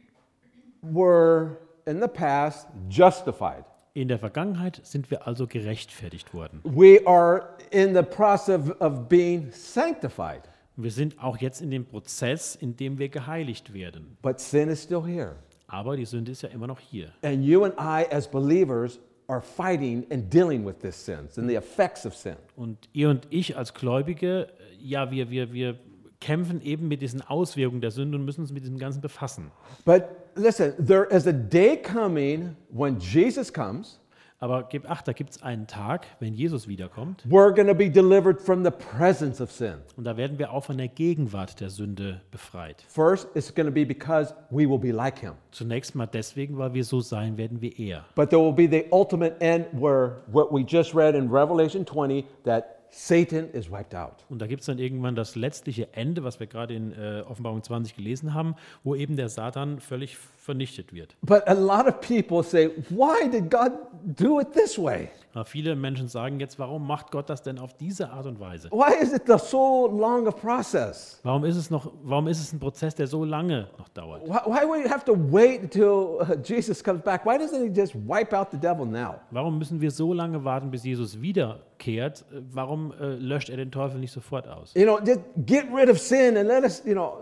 were in the past justified. In der Vergangenheit sind wir also gerechtfertigt worden. We are in the process of being sanctified, Wir sind auch jetzt in dem Prozess, in dem wir geheiligt werden. but sin is still here. Aber die Sünde ist ja immer noch hier. And you and I, as believers, are fighting and dealing with this sins and the effects of sin. Und ihr und ich als Gläubige, ja, wir kämpfen eben mit diesen Auswirkungen der Sünde und müssen uns mit diesem Ganzen befassen. But listen, there is a day coming when Jesus comes. Aber gib acht, da gibt es einen Tag, wenn Jesus wiederkommt. We're going to be delivered from the presence of sin. Und da werden wir auch von der Gegenwart der Sünde befreit. First, it's going to be because we will be like him. Zunächst mal deswegen, weil wir so sein werden wie er. But there will be the ultimate end where what we just read in Revelation 20, that Satan is wiped out. Und da gibt es dann irgendwann das letztliche Ende, was wir gerade in Offenbarung 20 gelesen haben, wo eben der Satan völlig vernichtet wird. But a lot of people say, why did God do it this way? Aber viele Menschen sagen jetzt, warum macht Gott das denn auf diese Art und Weise? Why is it the so long a process? Warum ist es ein Prozess, der so lange noch dauert? Why would you have to wait until Jesus comes back? Why doesn't he just wipe out the devil now? Warum müssen wir so lange warten, bis Jesus wiederkehrt? Warum löscht er den Teufel nicht sofort aus? You know, just get rid of sin and let us,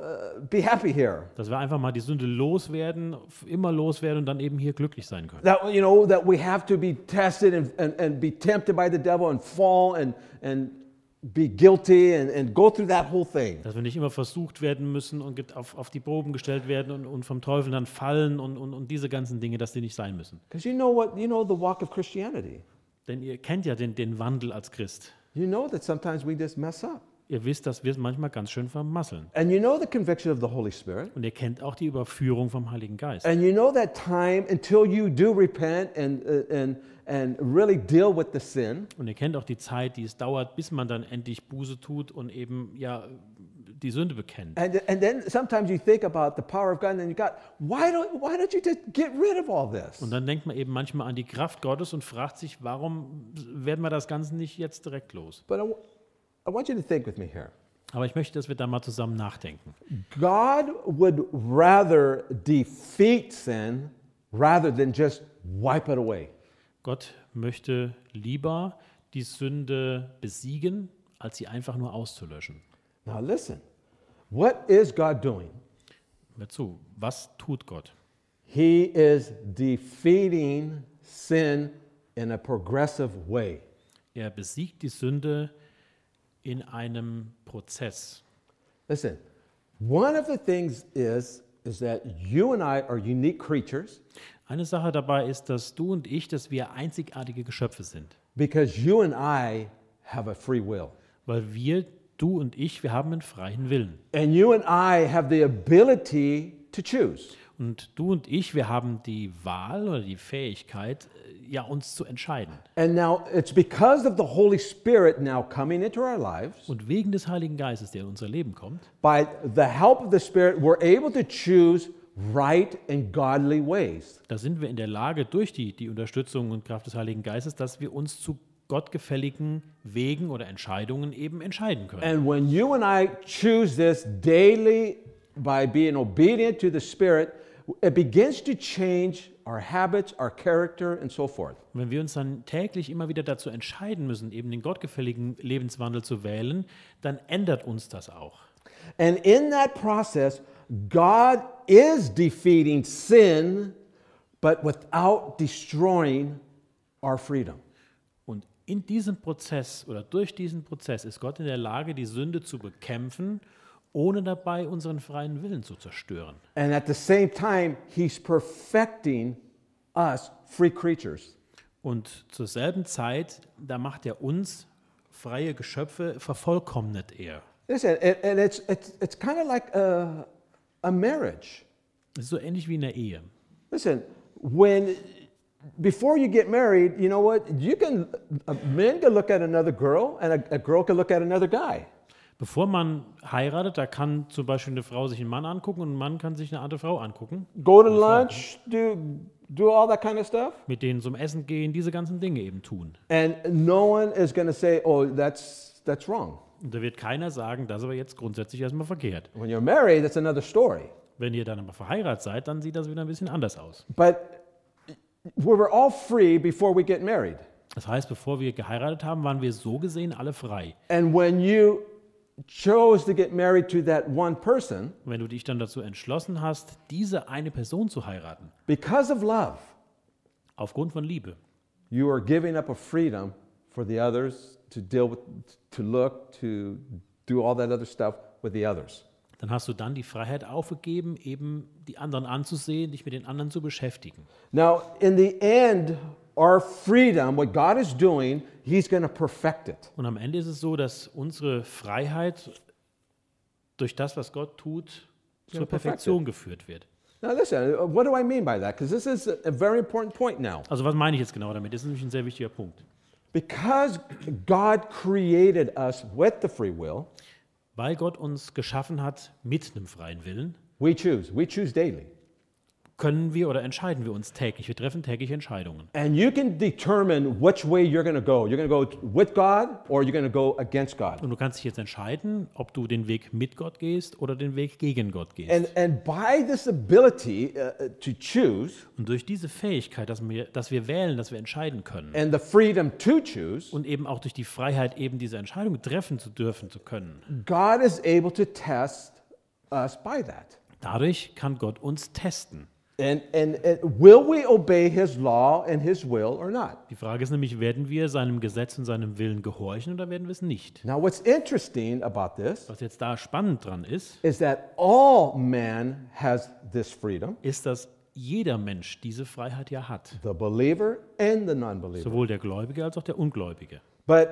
be happy here. Dass wir einfach mal die Sünde loswerden, immer loswerden und dann eben hier glücklich sein können. That, that we have to be tested and be tempted by the devil and fall and be guilty and go through that whole thing. Dass wir nicht immer versucht werden müssen und auf die Proben gestellt werden und vom Teufel dann fallen und diese ganzen Dinge, dass die nicht sein müssen. Because you know the walk of Christianity. Denn ihr kennt ja den Wandel als Christ. You know that sometimes we just mess up. Ihr wisst, dass wir es manchmal ganz schön vermasseln. And you know the conviction of the Holy Spirit. Und ihr kennt auch die Überführung vom Heiligen Geist. And you know that time until you do repent and really deal with the sin. Und ihr kennt auch die Zeit, die es dauert, bis man dann endlich Buße tut und eben ja die Sünde bekennt. And then sometimes you think about the power of God and then you got, why don't you just get rid of all this? Und dann denkt man eben manchmal an die Kraft Gottes und fragt sich, warum werden wir das Ganze nicht jetzt direkt los? But I want you to think with me here. Aber ich möchte, dass wir da mal zusammen nachdenken. God would rather defeat sin rather than just wipe it away. Gott möchte lieber die Sünde besiegen, als sie einfach nur auszulöschen. Now listen, what is God doing? Hör zu, was tut Gott? He is defeating sin in a progressive way. Er besiegt die Sünde in einem Prozess. Listen, one of the things is that you and I are unique creatures Eine Sache dabei ist, dass du und ich, dass wir einzigartige Geschöpfe sind. because you and I have a free will. Weil wir, du und ich, wir haben einen freien Willen. And you and I have the ability to choose. Und du und ich, wir haben die Wahl oder die Fähigkeit, ja, uns zu entscheiden. And now it's because of the Holy Spirit now coming into our lives. Und wegen des Heiligen Geistes, der in unser Leben kommt, By the help of the Spirit, we're able to choose right and godly ways. da sind wir in der Lage, durch die Unterstützung und Kraft des Heiligen Geistes, dass wir uns zu gottgefälligen Wegen oder Entscheidungen eben entscheiden können. And when you and I choose this daily by being obedient to the Spirit, it begins to change our habits, our character, and so forth. Und wenn wir uns dann täglich immer wieder dazu entscheiden müssen, eben den gottgefälligen Lebenswandel zu wählen, dann ändert uns das auch. And in that process, God is defeating sin, but without destroying our freedom. Und in diesem Prozess oder durch diesen Prozess ist Gott in der Lage, die Sünde zu bekämpfen, ohne dabei unseren freien Willen zu zerstören. And at the same time, He's perfecting us free creatures. Und zur selben Zeit, da macht er uns, freie Geschöpfe, vervollkommnet er. Listen, and it's kind of like a marriage. Das ist so ähnlich wie in der Ehe. Listen, before you get married, you know what? A man can look at another girl, and a girl can look at another guy. Bevor man heiratet, da kann zum Beispiel eine Frau sich einen Mann angucken und ein Mann kann sich eine andere Frau angucken, Go to lunch, do all that kind of stuff, mit denen zum Essen gehen, diese ganzen Dinge eben tun. and no one is going to say, "Oh, that's wrong." Und da wird keiner sagen, das ist aber jetzt grundsätzlich erstmal verkehrt. When you're married, that's another story. Wenn ihr dann aber verheiratet seid, dann sieht das wieder ein bisschen anders aus. But we were all free before we get married, Das heißt, bevor wir geheiratet haben, waren wir so gesehen alle frei. and when you chose to get married to that one person Und wenn du dich dann dazu entschlossen hast, diese eine Person zu heiraten, because of love, aufgrund von Liebe, you are giving up a freedom for the others to deal with, to look, to do all that other stuff with the others. dann hast du dann die Freiheit aufgegeben, eben die anderen anzusehen, dich mit den anderen zu beschäftigen. Now, in the end, our freedom, what God is doing, He's going to perfect it. Und am Ende ist es so, dass unsere Freiheit durch das, was Gott tut, zur Perfektion geführt wird. Now, listen, what do I mean by that? Because this is a very important point now. Also was meine ich jetzt genau damit? Das ist nämlich ein sehr wichtiger Punkt. Because God created us with the free will, Weil Gott uns geschaffen hat mit einem freien Willen, we choose daily. können wir oder entscheiden wir uns täglich. Wir treffen täglich Entscheidungen. And you can determine which way you're going to go. You're going to go with God or you're going to go against God. Und du kannst dich jetzt entscheiden, ob du den Weg mit Gott gehst oder den Weg gegen Gott gehst. And by this ability to choose Und durch diese Fähigkeit, dass wir wählen, dass wir entscheiden können and the freedom to choose, und eben auch durch die Freiheit, eben diese Entscheidung treffen zu dürfen, zu können, God is able to test us by that. dadurch kann Gott uns testen. And will we obey His law and His will or not? Die Frage ist nämlich, werden wir seinem Gesetz und seinem Willen gehorchen oder werden wir es nicht? Now, what's interesting about this Was jetzt da spannend dran ist that all man has this freedom, ist, dass jeder Mensch diese Freiheit ja hat. the believer and the non-believer. Sowohl der Gläubige als auch der Ungläubige. But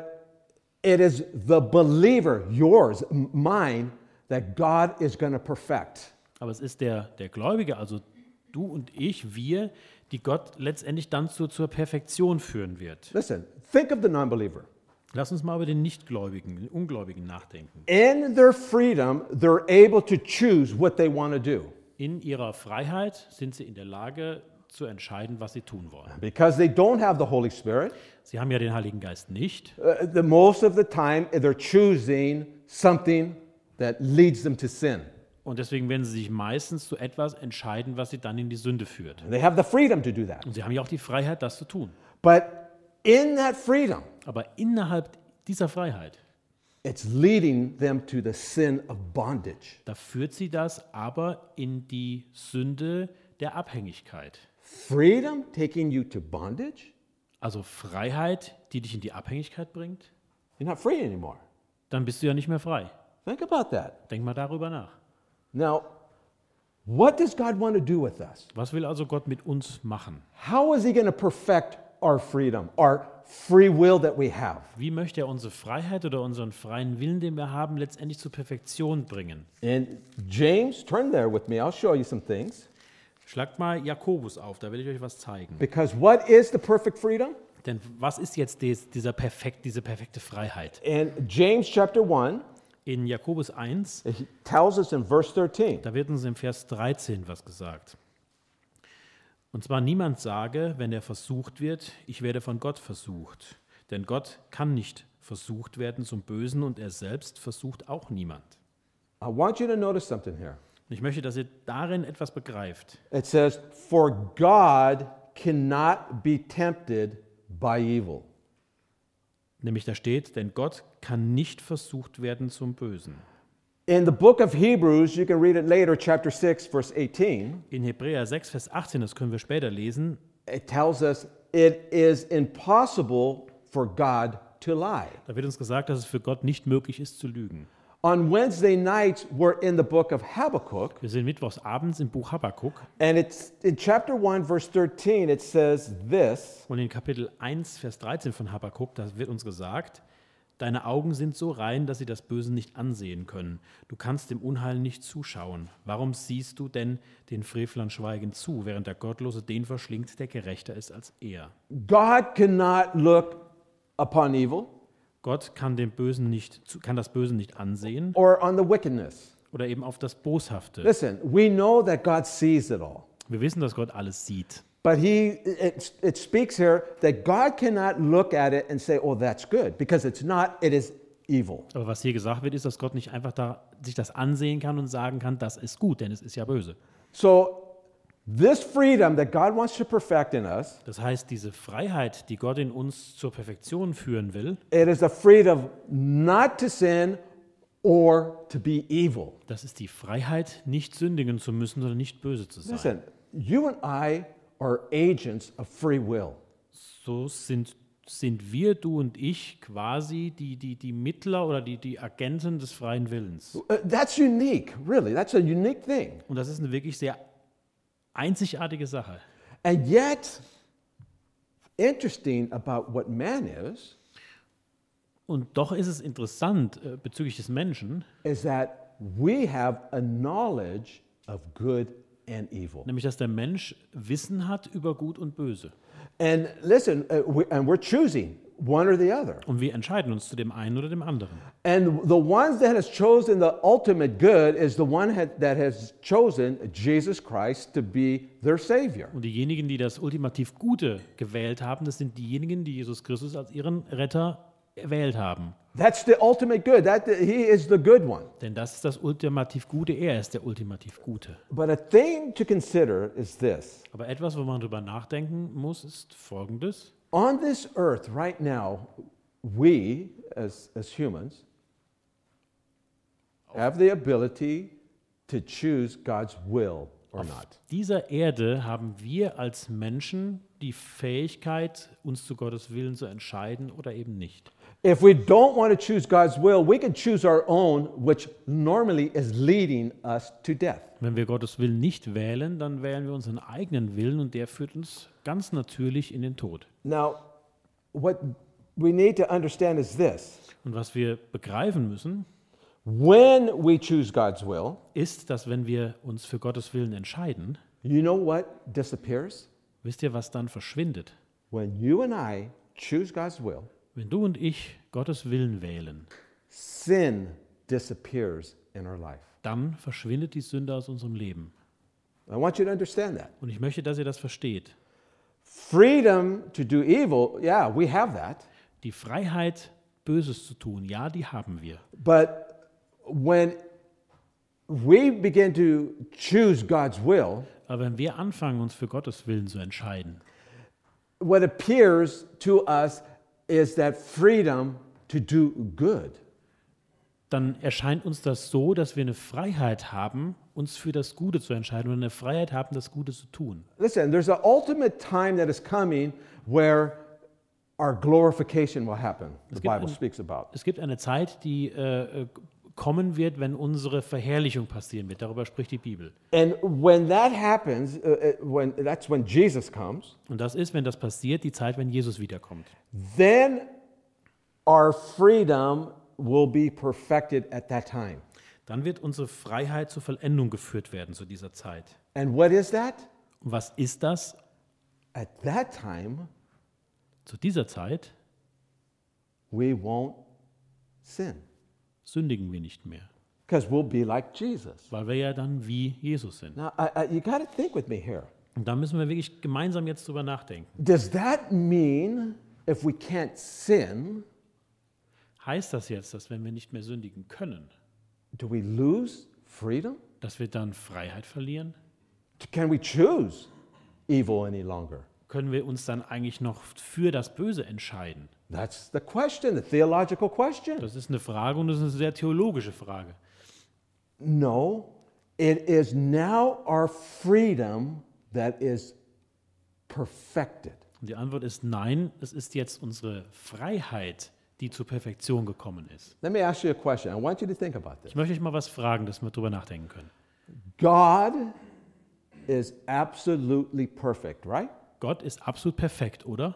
it is the believer, yours, mine, that God is going to perfect. Aber es ist der Gläubige, also du und ich, wir, die Gott letztendlich dann zur Perfektion führen wird. Listen, think of the non-believer. Lass uns mal über den Nichtgläubigen, den Ungläubigen nachdenken. In their freedom, they're able to choose what they want to do. In ihrer Freiheit sind sie in der Lage zu entscheiden, was sie tun wollen. Because they don't have the Holy Spirit, Sie haben ja den Heiligen Geist nicht. the most of the time they're choosing something that leads them to sin. Und deswegen werden sie sich meistens zu etwas entscheiden, was sie dann in die Sünde führt. They have the freedom to do that. Und sie haben ja auch die Freiheit, das zu tun. But in that freedom, Aber innerhalb dieser Freiheit, it's leading them to the sin of bondage. da führt sie das aber in die Sünde der Abhängigkeit. Freedom taking you to bondage? Also Freiheit, die dich in die Abhängigkeit bringt, You're not free anymore. dann bist du ja nicht mehr frei. Think about that. Denk mal darüber nach. Now, what does God want to do with us? Was will also Gott mit uns machen? How is He going to perfect our freedom, our free will that we have? Wie möchte er unsere Freiheit oder unseren freien Willen, den wir haben, letztendlich zur Perfektion bringen? In James, turn there with me. I'll show you some things. Schlagt mal Jakobus auf, da will ich euch was zeigen. Because what is the perfect freedom? Denn was ist jetzt diese perfekte Freiheit? In James chapter 1, In Jakobus 1, it tells us in verse 13. da wird uns im Vers 13 was gesagt. Und zwar niemand sage, wenn er versucht wird, ich werde von Gott versucht. Denn Gott kann nicht versucht werden zum Bösen und er selbst versucht auch niemand. I want you to notice something here. Und ich möchte, dass ihr darin etwas begreift. It says, for God cannot be tempted by evil. Nämlich da steht, denn Gott kann nicht versucht werden zum Bösen. In the book of Hebrews, you can read it later, chapter 6, verse 18. In Hebräer 6, Vers 18, das können wir später lesen, It tells us it is impossible for God to lie. da wird uns gesagt, dass es für Gott nicht möglich ist zu lügen. On Wednesday nights, we're in the book of Habakkuk, Wir sind mittwochs abends im Buch Habakuk and it's in chapter 1, verse 13, it says this. und in Kapitel 1, Vers 13 von Habakuk, da wird uns gesagt, deine Augen sind so rein, dass sie das Böse nicht ansehen können. Du kannst dem Unheil nicht zuschauen. Warum siehst du denn den Frevlern schweigend zu, während der Gottlose den verschlingt, der gerechter ist als er? God cannot look upon evil Gott kann das Böse nicht ansehen or on the wickedness. oder eben auf das Boshafte. Listen, we know that God sees it all. Wir wissen, dass Gott alles sieht. But it speaks here that God cannot look at it and say, oh, that's good, because it's not, it is evil. Aber was hier gesagt wird, ist, dass Gott nicht einfach sich das ansehen kann und sagen kann, das ist gut, denn es ist ja böse. So this freedom that God wants to perfect in us, Das heißt, diese Freiheit, die Gott in uns zur Perfektion führen will, it is a freedom not to sin or to be evil. das ist die Freiheit, nicht sündigen zu müssen, sondern nicht böse zu sein. Listen, you and I are agents of free will. So sind wir, du und ich, quasi die Mittler oder die Agenten des freien Willens. That's unique, really. That's a unique thing. Und das ist eine wirklich sehr einzigartige Sache. And yet, interesting about what man is Und doch ist es interessant bezüglich des Menschen, is that we have a knowledge of good and evil. nämlich dass der Mensch Wissen hat über Gut und Böse. And listen, and we're choosing one or the other. Und wir entscheiden uns zu dem einen oder dem anderen. And the ones that has chosen the ultimate good is the one that has chosen Jesus Christ to be their Savior. Und diejenigen, die das ultimativ Gute gewählt haben, das sind diejenigen, die Jesus Christus als ihren Retter erwählt haben. That's the ultimate good. He is the good one. Denn das ist das ultimativ Gute, er ist der ultimativ Gute. But a thing to consider is this. Aber etwas, wo man drüber nachdenken muss, ist Folgendes. On this earth right now, we as humans have the ability to choose God's will or not. Auf dieser Erde haben wir als Menschen die Fähigkeit, uns zu Gottes Willen zu entscheiden oder eben nicht. If we don't want to choose God's will, we can choose our own, which normally is leading us to death. Wenn wir Gottes Willen nicht wählen, dann wählen wir unseren eigenen Willen und der führt uns ganz natürlich in den Tod. Now, what we need to understand is this. Und was wir begreifen müssen, When we choose God's will, ist, dass wenn wir uns für Gottes Willen entscheiden, you know what disappears? wisst ihr, was dann verschwindet? When you and I choose God's will, Wenn du und ich Gottes Willen wählen, sin disappears in our life. dann verschwindet die Sünde aus unserem Leben. I want you to understand that. Und ich möchte, dass ihr das versteht. Freedom to do evil, yeah, we have that. Die Freiheit, Böses zu tun, ja, die haben wir. But when we begin to choose God's will, Aber wenn wir anfangen, uns für Gottes Willen zu entscheiden, what appears to us is that freedom to do good. dann erscheint uns das so, dass wir eine Freiheit haben, uns für das Gute zu entscheiden und eine Freiheit haben, das Gute zu tun. Listen, there's an ultimate time that is coming where our glorification will happen, the gibt Bible ein- speaks about. Es gibt eine Zeit, die kommen wird, wenn unsere Verherrlichung passieren wird. Darüber spricht die Bibel. And when that happens, that's when Jesus comes, Und das ist, wenn das passiert, die Zeit, wenn Jesus wiederkommt. then our freedom will be perfected at that time. Dann wird unsere Freiheit zur Vollendung geführt werden zu dieser Zeit. And what is that? Und was ist das? At that time, Zu dieser Zeit we won't sin sündigen wir nicht mehr, because we'll be like Jesus. weil wir ja dann wie Jesus sind. Now, you got to think with me here. Und da müssen wir wirklich gemeinsam jetzt drüber nachdenken. Does that mean if we can't sin, Heißt das jetzt, dass wenn wir nicht mehr sündigen können, do we lose freedom? dass wir dann Freiheit verlieren? Can we choose evil any longer? Können wir uns dann eigentlich noch für das Böse entscheiden? That's the question, the theological question. Das ist eine Frage und das ist eine sehr theologische Frage. No, it is now our freedom that is perfected. Und die Antwort ist nein, es ist jetzt unsere Freiheit, die zur Perfektion gekommen ist. Let me ask you a question. I want you to think about this. Ich möchte euch mal was fragen, dass wir drüber nachdenken können. God is absolutely perfect, right? Gott ist absolut perfekt, oder?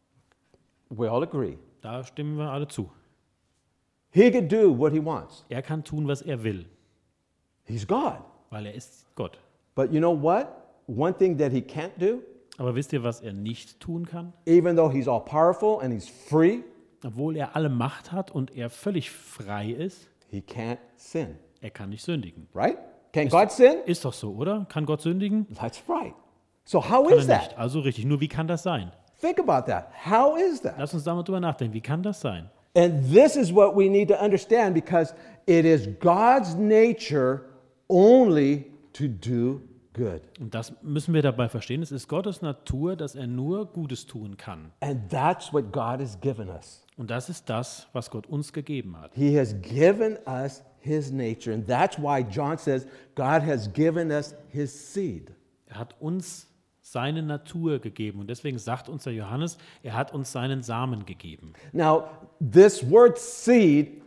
We all agree. Da stimmen wir alle zu. He can do what he wants. Er kann tun, was er will, He's God. weil er ist Gott. But you know what? One thing that he can't do, Aber wisst ihr, was er nicht tun kann? even though he's all powerful and he's free, Obwohl er alle Macht hat und er völlig frei ist, he can't sin, er kann nicht sündigen. right? Can God sin? Ist doch so, oder? Kann Gott sündigen? That's right. So how Kann is er nicht. that? Also richtig. Nur wie kann das sein? Think about that. How is that? Lass uns da mal drüber nachdenken. Wie kann das sein? And this is what we need to understand because it is God's nature only to do good. Und das müssen wir dabei verstehen. Es ist Gottes Natur, dass er nur Gutes tun kann. And that's what God has given us. Und das ist das, was Gott uns gegeben hat. He has given us his nature. And that's why John says God has given us his seed. Er hat uns seine Natur gegeben. Und deswegen sagt uns der Johannes, er hat uns seinen Samen gegeben. Now, this word seed,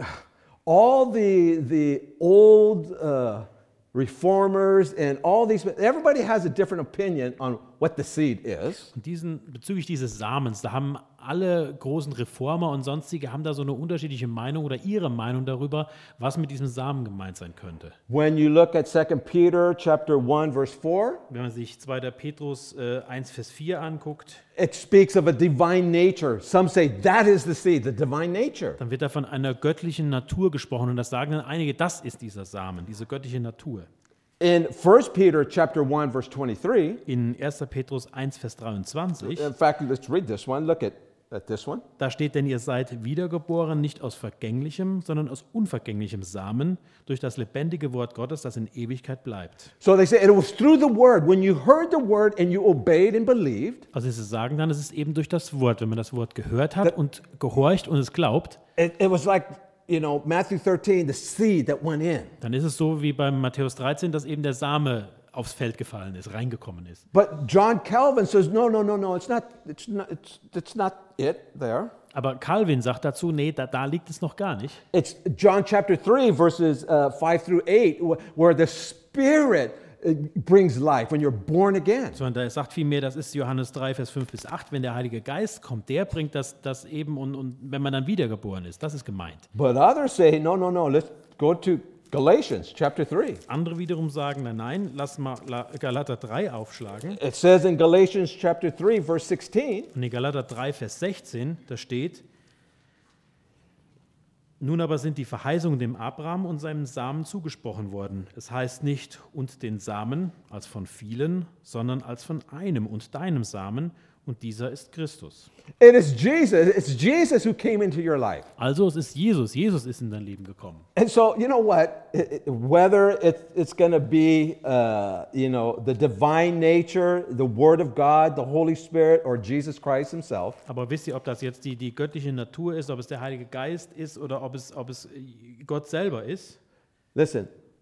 all the old reformers and all these, everybody has a different opinion on what the seed is. Und bezüglich dieses Samens, da haben alle großen Reformer und sonstige haben da so eine unterschiedliche Meinung oder ihre Meinung darüber, was mit diesem Samen gemeint sein könnte. When you look at 2 Peter chapter 1 verse 4, Wenn man sich 2. Petrus 1, Vers 4 anguckt, it speaks of a divine nature. Some say that is the seed, the divine nature. dann wird da von einer göttlichen Natur gesprochen und das sagen dann einige, das ist dieser Samen, diese göttliche Natur. In 1 Peter chapter 1 verse 23, In 1. Petrus 1, Vers 23, in fact, let's read this one. Look at this one. da steht, denn ihr seid wiedergeboren, nicht aus vergänglichem, sondern aus unvergänglichem Samen, durch das lebendige Wort Gottes, das in Ewigkeit bleibt. So they say it was through the word. When you heard the word and you obeyed and believed, Also sie sagen dann, es ist eben durch das Wort, wenn man das Wort gehört hat und gehorcht und es glaubt, it was like, Matthew 13, the seed that went in. dann ist es so wie beim Matthäus 13, dass eben der Same aufs Feld gefallen ist, reingekommen ist. But John Calvin says, no, it's not it there. Aber Calvin sagt dazu, nee, da liegt es noch gar nicht. It's John chapter 3, verses 5 through 8, where the Spirit brings life when you're born again. Sondern er sagt vielmehr, das ist Johannes 3, Vers 5 bis 8, wenn der Heilige Geist kommt, der bringt das eben und wenn man dann wiedergeboren ist, das ist gemeint. But others say, no, let's go to Galatians chapter 3. Andere wiederum sagen, nein, lass mal Galater 3 aufschlagen. It says in Galatians chapter 3, verse 16, Und in Galater 3, Vers 16, da steht, nun aber sind die Verheißungen dem Abraham und seinem Samen zugesprochen worden. Es heißt nicht, und den Samen als von vielen, sondern als von einem und deinem Samen, und dieser ist Christus. it is Jesus. It's Jesus who came into your life. Also es ist Jesus. Jesus ist in dein Leben gekommen. And so, you know what? Whether it's going to be, the divine nature, the Word of God, the Holy Spirit, or Jesus Christ Himself, Aber wisst ihr, ob das jetzt die göttliche Natur ist, ob es der Heilige Geist ist oder ob es Gott selber ist? listen,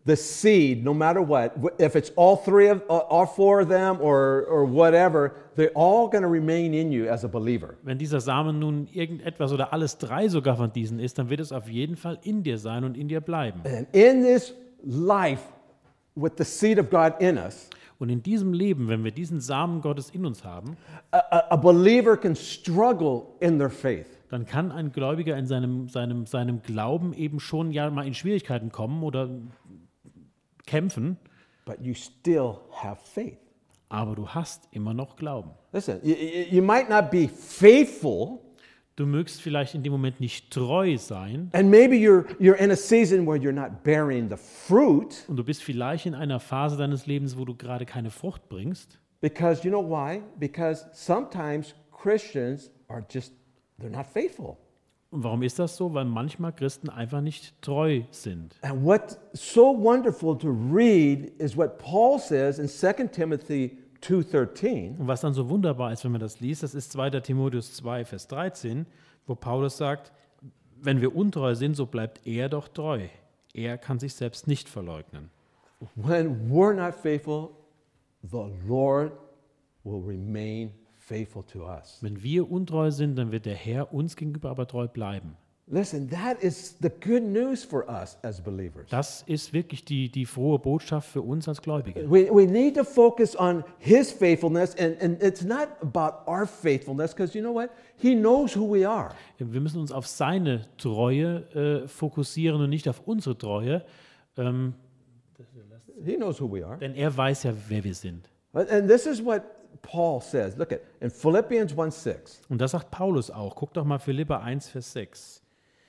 the seed, no matter what, if it's all four of them or whatever, they're all going to remain in you as a believer. Wenn dieser Samen nun irgendetwas oder alles drei sogar von diesen ist, dann wird es auf jeden Fall in dir sein und in dir bleiben. And in this life, with the seed of God in us, Und in diesem Leben, wenn wir diesen Samen Gottes in uns haben, a believer can struggle in their faith. dann kann ein Gläubiger in seinem Glauben eben schon ja mal in Schwierigkeiten kommen oder kämpfen, But you still have faith. aber du hast immer noch Glauben. Listen, you might not be faithful, Du mögst vielleicht in dem Moment nicht treu sein and maybe you're in a season where you're not bearing the fruit, und du bist vielleicht in einer Phase deines Lebens, wo du gerade keine Frucht bringst. because you know why? Because sometimes Christians they're not faithful. Und warum ist das so? Weil manchmal Christen einfach nicht treu sind. And what's so wonderful to read is what Paul says in 2 Timothy 2:13. Und was dann so wunderbar ist, wenn man das liest, das ist 2. Timotheus 2, Vers 13, wo Paulus sagt, wenn wir untreu sind, so bleibt er doch treu. Er kann sich selbst nicht verleugnen. When we're not faithful, the Lord will remain faithful to us. Wenn wir untreu sind, dann wird der Herr uns gegenüber aber treu bleiben. Listen, that is the good news for us as believers. Das ist wirklich die frohe Botschaft für uns als Gläubige. We need to focus on His faithfulness, and it's not about our faithfulness, because you know what? He knows who we are. Wir müssen uns auf seine Treue fokussieren und nicht auf unsere Treue, He knows who we are. denn er weiß ja, wer wir sind. And this is what Paul says. Look at in Philippians 1:6. Und das sagt Paulus auch. Guck doch mal Philipper 1, Vers 6.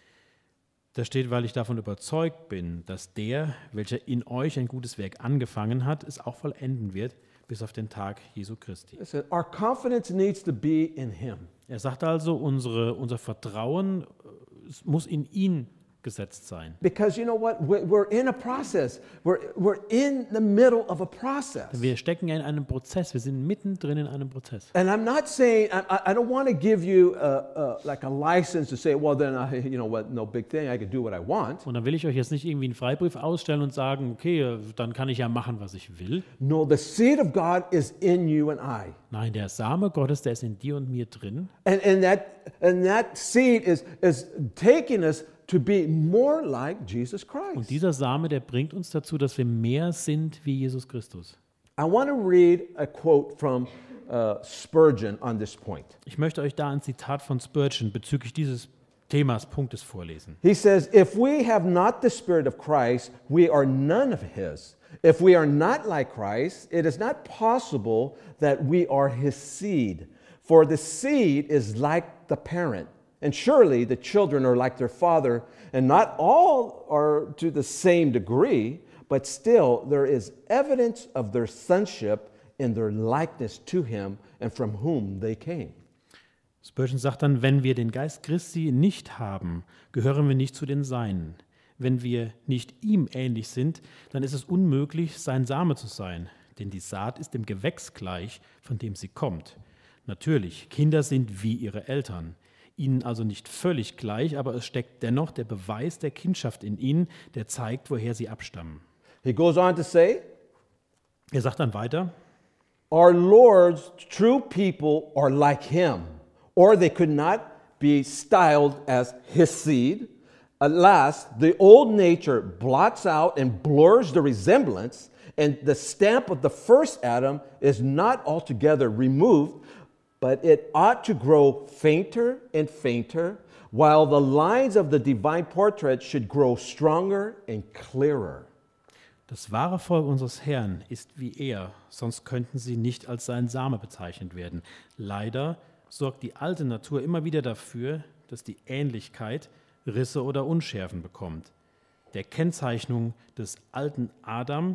Da steht, weil ich davon überzeugt bin, dass der, welcher in euch ein gutes Werk angefangen hat, es auch vollenden wird, bis auf den Tag Jesu Christi. Listen, our confidence needs to be in Him. Er sagt also, unser Vertrauen muss in ihn gesetzt sein. Because you know what? We're in a process. We're in the middle of a process. Wir stecken ja in einem Prozess, wir sind mittendrin in einem Prozess. And I'm not saying, I don't want to give you like a license to say, well, then, you know what, no big thing, I can do what I want. Und dann will ich euch jetzt nicht irgendwie einen Freibrief ausstellen und sagen, okay, dann kann ich ja machen, was ich will. No, the seed of God is in you and I. Nein, der Same Gottes, der ist in dir und mir drin. And that seed is taking us to be more like Jesus Und Christ. dieser Same, der bringt uns dazu, dass wir mehr sind wie Jesus Christus. I want to read a quote from Spurgeon on this point. Ich möchte euch da ein Zitat von Spurgeon bezüglich dieses Punktes vorlesen. He says, if we have not the Spirit of Christ, we are none of His. If we are not like Christ, it is not possible that we are His seed. For the seed is like the parent. And surely the children are like their father, and not all are to the same degree, but still there is evidence of their sonship in their likeness to Him and from whom they came. Spurgeon sagt dann, wenn wir den Geist Christi nicht haben, gehören wir nicht zu den Seinen. Wenn wir nicht ihm ähnlich sind, dann ist es unmöglich, sein Same zu sein, denn die Saat ist dem Gewächs gleich, von dem sie kommt. Natürlich, Kinder sind wie ihre Eltern. Ihnen also nicht völlig gleich, aber es steckt dennoch der Beweis der Kindschaft in ihnen, der zeigt, woher sie abstammen. He goes on to say, Er sagt dann weiter, our Lord's true people are like Him, or they could not be styled as His seed. At last, the old nature blots out and blurs the resemblance, and the stamp of the first Adam is not altogether removed, but it ought to grow fainter and fainter, while the lines of the divine portrait should grow stronger and clearer. das wahre Volk unseres Herrn ist wie er, sonst könnten sie nicht als sein Same bezeichnet werden. Leider sorgt die alte Natur immer wieder dafür, dass die Ähnlichkeit Risse oder Unschärfen bekommt. Die Kennzeichnung des alten Adam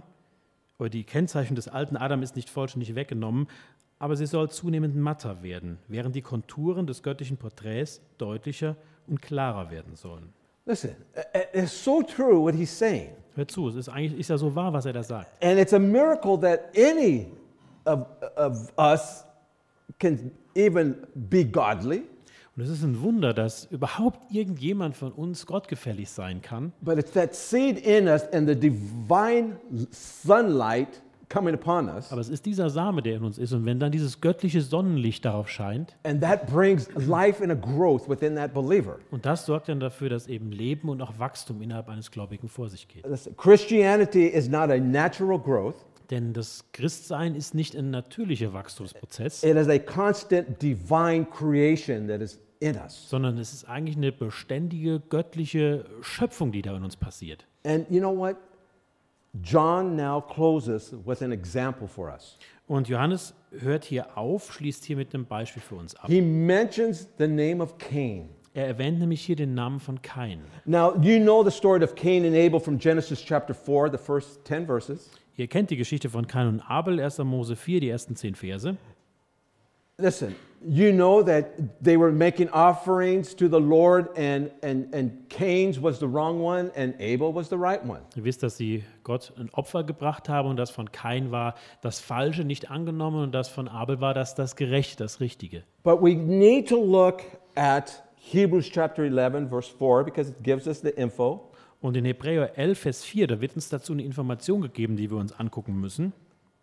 ist nicht vollständig weggenommen, aber sie soll zunehmend matter werden, während die Konturen des göttlichen Porträts deutlicher und klarer werden sollen. Listen, it's so true what he's saying. Hör zu, ist ja so wahr, was er da sagt. And it's a miracle that any of us can even be godly. Und es ist ein Wunder, dass überhaupt irgendjemand von uns gottgefällig sein kann. But it's that seed in us and the divine sunlight coming upon us. Aber es ist dieser Same, der in uns ist. Und wenn dann dieses göttliche Sonnenlicht darauf scheint, And that brings life and a growth within that believer. und das sorgt dann dafür, dass eben Leben und auch Wachstum innerhalb eines Gläubigen vor sich geht. Listen, Christianity is not a natural growth. Denn das Christsein ist nicht ein natürlicher Wachstumsprozess, It is a constant divine creation that is in us. sondern es ist eigentlich eine beständige göttliche Schöpfung, die da in uns passiert. And you know what? John now closes with an example for us. Und Johannes hört hier auf, schließt hier mit einem Beispiel für uns ab. He mentions the name of Cain. Er erwähnt nämlich hier den Namen von Kain. Now, you know the story of Cain and Abel from Genesis chapter 4, the first 10 verses. Ihr kennt die Geschichte von Kain und Abel, 1. Mose 4, die ersten 10 Verse. Listen, you know that they were making offerings to the Lord, and Cain's was the wrong one, and Abel was the right one. Ihr wisst, dass sie Gott ein Opfer gebracht haben und das von Kain war das Falsche, nicht angenommen, und das von Abel war das Gerechte, das Richtige. But we need to look at Hebrews chapter 11, verse 4, because it gives us the info. Und in Hebräer 11, Vers 4, da wird uns dazu eine Information gegeben, die wir uns angucken müssen.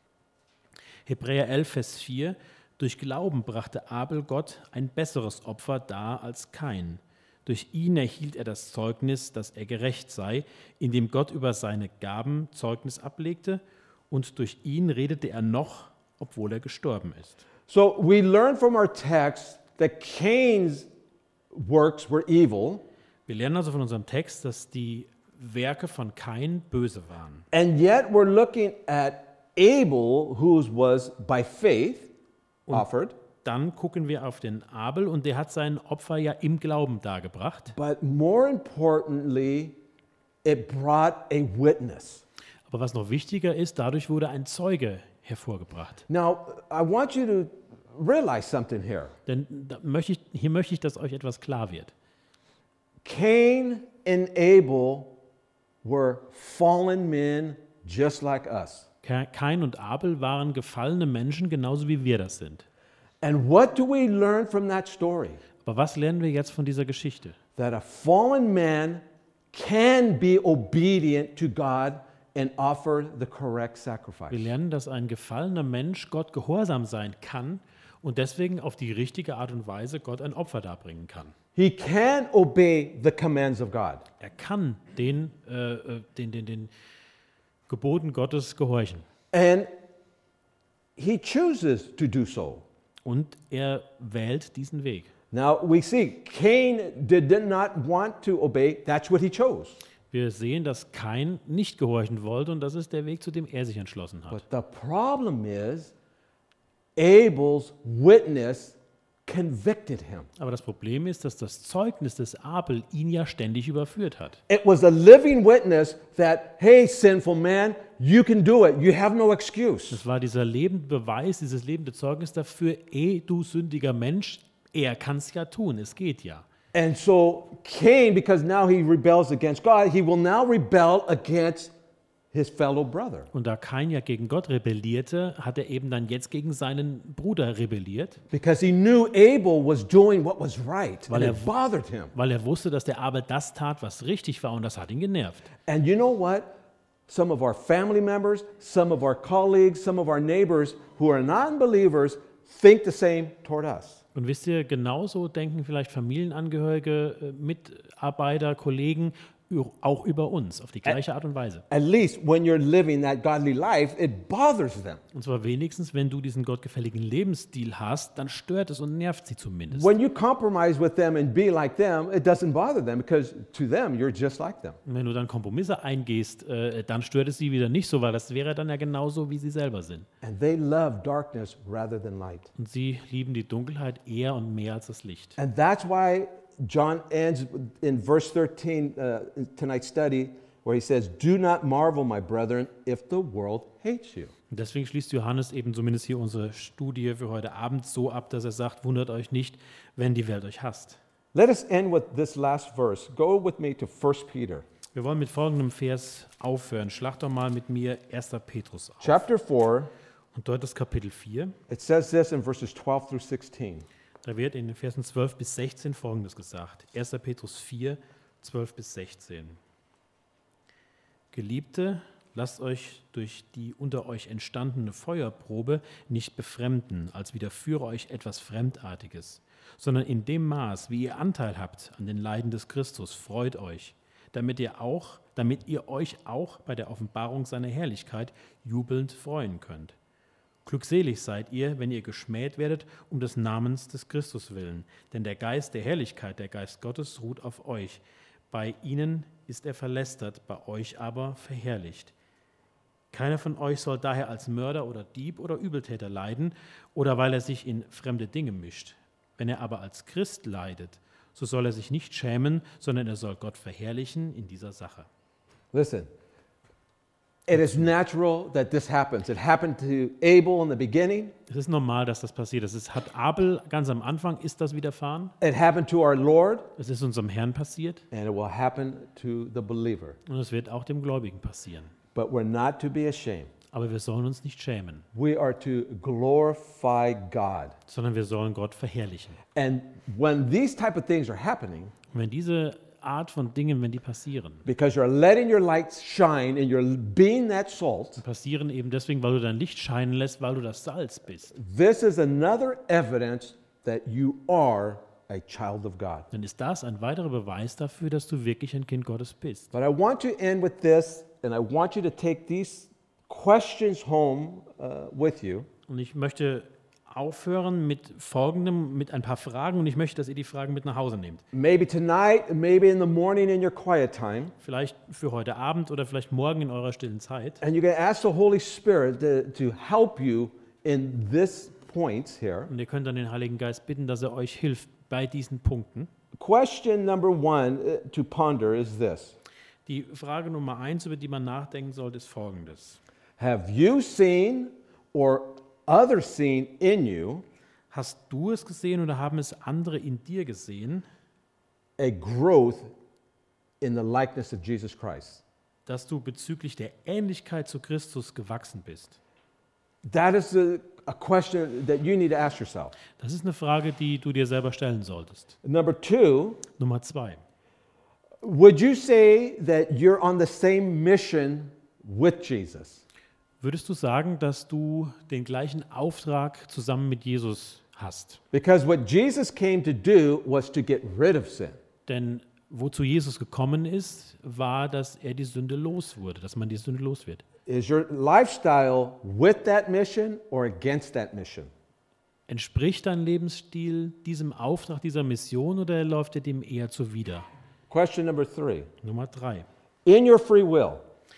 Hebräer 11, Vers 4: Durch Glauben brachte Abel Gott ein besseres Opfer dar als Kain. Durch ihn erhielt er das Zeugnis, dass er gerecht sei, indem Gott über seine Gaben Zeugnis ablegte, und durch ihn redete er noch, obwohl er gestorben ist. So we learn from our text that Cain's works were evil, Wir lernen also von unserem Text, dass die Werke von Kain böse waren. and yet we're looking at Abel, whose was by faith offered. Dann gucken wir auf den Abel und der hat sein Opfer ja im Glauben dargebracht. But more importantly, it brought a witness. Aber was noch wichtiger ist, dadurch wurde ein Zeuge hervorgebracht. Now, I want you to realize something here. Denn hier möchte ich, dass euch etwas klar wird. Cain and Abel were fallen men just like us. Kain und Abel waren gefallene Menschen, genauso wie wir das sind. And what do we learn from that story? Aber was lernen wir jetzt von dieser Geschichte? That a fallen man can be obedient to God and offer the correct Wir sacrifice. lernen, dass ein gefallener Mensch Gott gehorsam sein kann und deswegen auf die richtige Art und Weise Gott ein Opfer darbringen kann. He can obey the commands of God. Er kann den Geboten Gottes gehorchen. And he chooses to do so. Und er wählt diesen Weg. Now we see Cain did not want to obey. That's what he chose. Wir sehen, dass Kain nicht gehorchen wollte und das ist der Weg, zu dem er sich entschlossen hat. But the problem is Abel's witness convicted him. Aber das Problem ist, dass das Zeugnis des Abel ihn ja ständig überführt hat. It was a living witness that, hey, sinful man, you can do it. You have no excuse. Es war dieser lebende Beweis, dieses lebende Zeugnis dafür, du sündiger Mensch, er kann es ja tun, es geht ja. And so Cain, because now he rebels against God, he will now rebel against his fellow brother. Und da Kain ja gegen Gott rebellierte, hat er eben dann jetzt gegen seinen Bruder rebelliert, Because he knew Abel was doing what was right. Weil And er- it bothered him. weil er wusste, dass der Abel das tat, was richtig war und das hat ihn genervt. And you know what? Some of our family members, some of our colleagues, some of our neighbors who are non-believers think the same toward us. Und wisst ihr, genauso denken vielleicht Familienangehörige, Mitarbeiter, Kollegen auch über uns, auf die gleiche Art und Weise. At least when you're living that godly life, it bothers them. Und zwar wenigstens, wenn du diesen gottgefälligen Lebensstil hast, dann stört es und nervt sie zumindest. When you compromise with them and be like them, it doesn't bother them because to them, you're just like them. Und wenn du dann Kompromisse eingehst, dann stört es sie wieder nicht so, weil das wäre dann ja genauso, wie sie selber sind. And they love darkness rather than light. Und sie lieben die Dunkelheit eher und mehr als das Licht. And that's why John ends in verse 13, in tonight's study, where he says, "Do not marvel, my brethren, if the world hates you." Und deswegen schließt Johannes eben zumindest hier unsere Studie für heute Abend so ab, dass er sagt, wundert euch nicht, wenn die Welt euch hasst. Let us end with this last verse. Go with me to 1 Peter, Wir wollen mit folgendem Vers aufhören. Schlag doch mal mit mir 1. Petrus auf. chapter 4. Und dort das Kapitel 4. It says this in verses 12 through 16. Da wird in den Versen 12 bis 16 Folgendes gesagt. 1. Petrus 4, 12 bis 16. Geliebte, lasst euch durch die unter euch entstandene Feuerprobe nicht befremden, als widerführe euch etwas Fremdartiges, sondern in dem Maß, wie ihr Anteil habt an den Leiden des Christus, freut euch, damit ihr euch auch bei der Offenbarung seiner Herrlichkeit jubelnd freuen könnt. Glückselig seid ihr, wenn ihr geschmäht werdet um des Namens des Christus willen, denn der Geist der Herrlichkeit, der Geist Gottes, ruht auf euch. Bei ihnen ist er verlästert, bei euch aber verherrlicht. Keiner von euch soll daher als Mörder oder Dieb oder Übeltäter leiden oder weil er sich in fremde Dinge mischt. Wenn er aber als Christ leidet, so soll er sich nicht schämen, sondern er soll Gott verherrlichen in dieser Sache. Listen, it is natural that this happens. It happened to Abel in the beginning. Es ist normal, dass das passiert. Hat Abel ganz am Anfang, ist das widerfahren. It happened to our Lord, Es ist unserem Herrn passiert and it will happen to the believer. und es wird auch dem Gläubigen passieren. But we're not to be ashamed. Aber wir sollen uns nicht schämen, We are to glorify God. sondern wir sollen Gott verherrlichen. And when these type of things are happening, Und wenn diese Art von Dingen, wenn die passieren, because you're letting your light shine and you're being that salt, passieren eben deswegen, weil du dein Licht scheinen lässt, weil du das Salz bist. this is another evidence that you are a child of God. Dann ist das ein weiterer Beweis dafür, dass du wirklich ein Kind Gottes bist. But I want to end with this, and I want you to take these questions home with you. Und ich möchte aufhören mit folgendem, mit ein paar Fragen, und ich möchte, dass ihr die Fragen mit nach Hause nehmt. Maybe tonight, maybe in the morning in your quiet time. Vielleicht für heute Abend oder vielleicht morgen in eurer stillen Zeit. And you can ask the Holy Spirit to help you in this points here. Und ihr könnt dann den Heiligen Geist bitten, dass er euch hilft bei diesen Punkten. Question number one to ponder is this. Die Frage Nummer 1, über die man nachdenken sollte, ist folgendes. Have you seen or others seen in you Hast du es gesehen oder haben es andere in dir gesehen, a growth in the likeness of Jesus Christ? dass du bezüglich der Ähnlichkeit zu Christus gewachsen bist? That is a question that you need to ask yourself. Das ist eine Frage, die du dir selber stellen solltest. Number two, Nummer 2. would you say that you're on the same mission with Jesus? Würdest du sagen, dass du den gleichen Auftrag zusammen mit Jesus hast? Because what Jesus came to do was to get rid of sin. Denn wozu Jesus gekommen ist, war, dass er die Sünde los wurde, dass man die Sünde los wird. Is your lifestyle with that mission or against that mission? Entspricht dein Lebensstil diesem Auftrag, dieser Mission, oder läuft er dem eher zuwider? Question number three. Nummer 3. In your free will,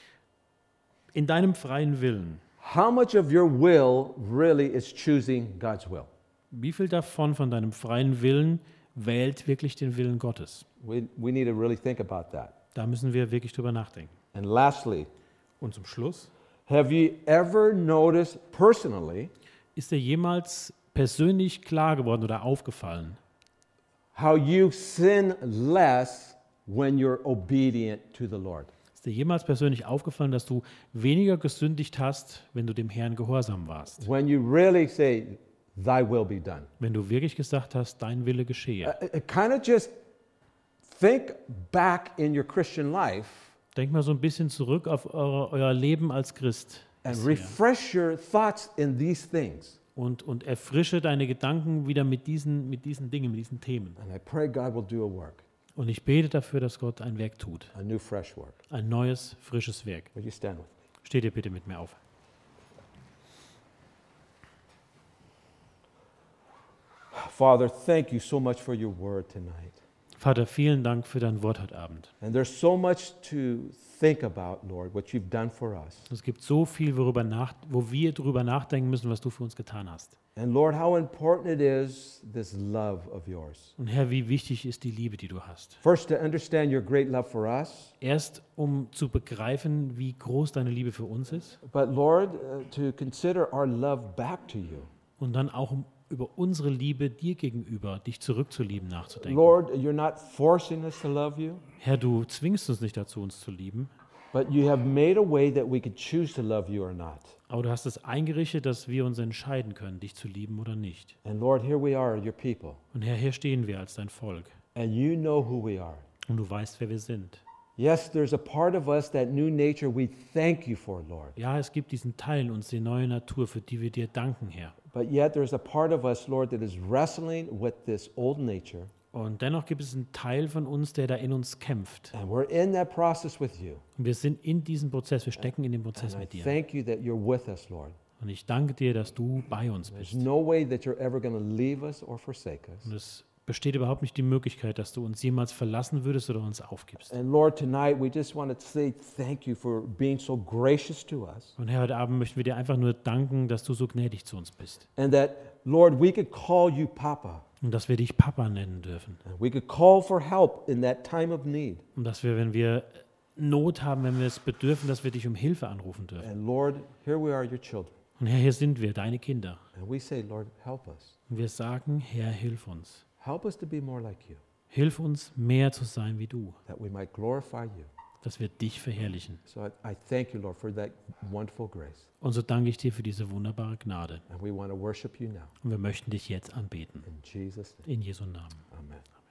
In deinem freien Willen, how much of your will really is choosing God's will? wie viel davon von deinem freien Willen wählt wirklich den Willen Gottes? We need to really think about that. Da müssen wir wirklich drüber nachdenken. And lastly, Und zum Schluss, have you ever noticed personally ist dir jemals persönlich klar geworden oder aufgefallen, how you sin less when you're obedient to the Lord? ist dir jemals persönlich aufgefallen, dass du weniger gesündigt hast, wenn du dem Herrn gehorsam warst? When you really say, Thy will be done. Wenn du wirklich gesagt hast, dein Wille geschehe. Kind of just think back in your Christian life Denk mal so ein bisschen zurück auf euer Leben als Christ and bisher. refresh your thoughts in these things. Und erfrische deine Gedanken wieder mit diesen Dingen, mit diesen Themen. And I pray God will do a work, Und ich bete dafür, dass Gott ein Werk tut. a new, fresh work. Ein neues, frisches Werk. Would you stand with me? Steht ihr bitte mit mir auf. Father, thank you so much for your word tonight. Vater, vielen Dank für dein Wort heute Abend. And there's so much to think about, Lord, what you've done for us. Es gibt so viel, wo wir darüber nachdenken müssen, was du für uns getan hast. And Lord, how important it is, this love of yours. Und Herr, wie wichtig ist die Liebe, die du hast. First, to understand your great love for us, Erst, um zu begreifen, wie groß deine Liebe für uns ist. but Lord, to consider our love back to you. Und dann auch, um über unsere Liebe dir gegenüber, dich zurückzulieben, nachzudenken. Lord, you're not forcing us to love you, Herr, du zwingst uns nicht dazu, uns zu lieben, But you have made a way that we could choose to love you or not. Aber du hast es eingerichtet, dass wir uns entscheiden können, dich zu lieben oder nicht. And Lord, here we are, your people. Und Herr, hier stehen wir als dein Volk. And you know who we are. Und du weißt, wer wir sind. Yes, there's a part of us, that new nature, we thank you for, Lord. Ja, es gibt diesen Teil in uns, die neue Natur, für die wir dir danken, Herr. But yet there's a part of us, Lord, that is wrestling with this old nature. Und dennoch gibt es einen Teil von uns, der da in uns kämpft. And we're in that process with you. Und wir sind in diesem Prozess, wir stecken in dem Prozess And I mit dir. thank you that you're with us, Lord. Und ich danke dir, dass du bei uns There's bist. no way that you're ever going to leave us or forsake us. Und es besteht überhaupt nicht die Möglichkeit, dass du uns jemals verlassen würdest oder uns aufgibst. And Lord, tonight we just want to say thank you for being so gracious to us. Und Herr, heute Abend möchten wir dir einfach nur danken, dass du so gnädig zu uns bist. And that, Lord, we could call you Papa. Und dass wir dich Papa nennen dürfen. And we could call for help in that time of need. Und dass wir, wenn wir Not haben, wenn wir es bedürfen, dass wir dich um Hilfe anrufen dürfen. And Lord, here we are, your children. Und Herr, hier sind wir, deine Kinder. And we say, Lord, help us. Und wir sagen, Herr, hilf uns. Help us to be more like you, Hilf uns, mehr zu sein wie du, that we might glorify you. dass wir dich verherrlichen. So I thank you, Lord, for that wonderful grace. Und so danke ich dir für diese wunderbare Gnade. And we want to worship you now. Und wir möchten dich jetzt anbeten. In Jesus' name, In Jesu Namen. amen.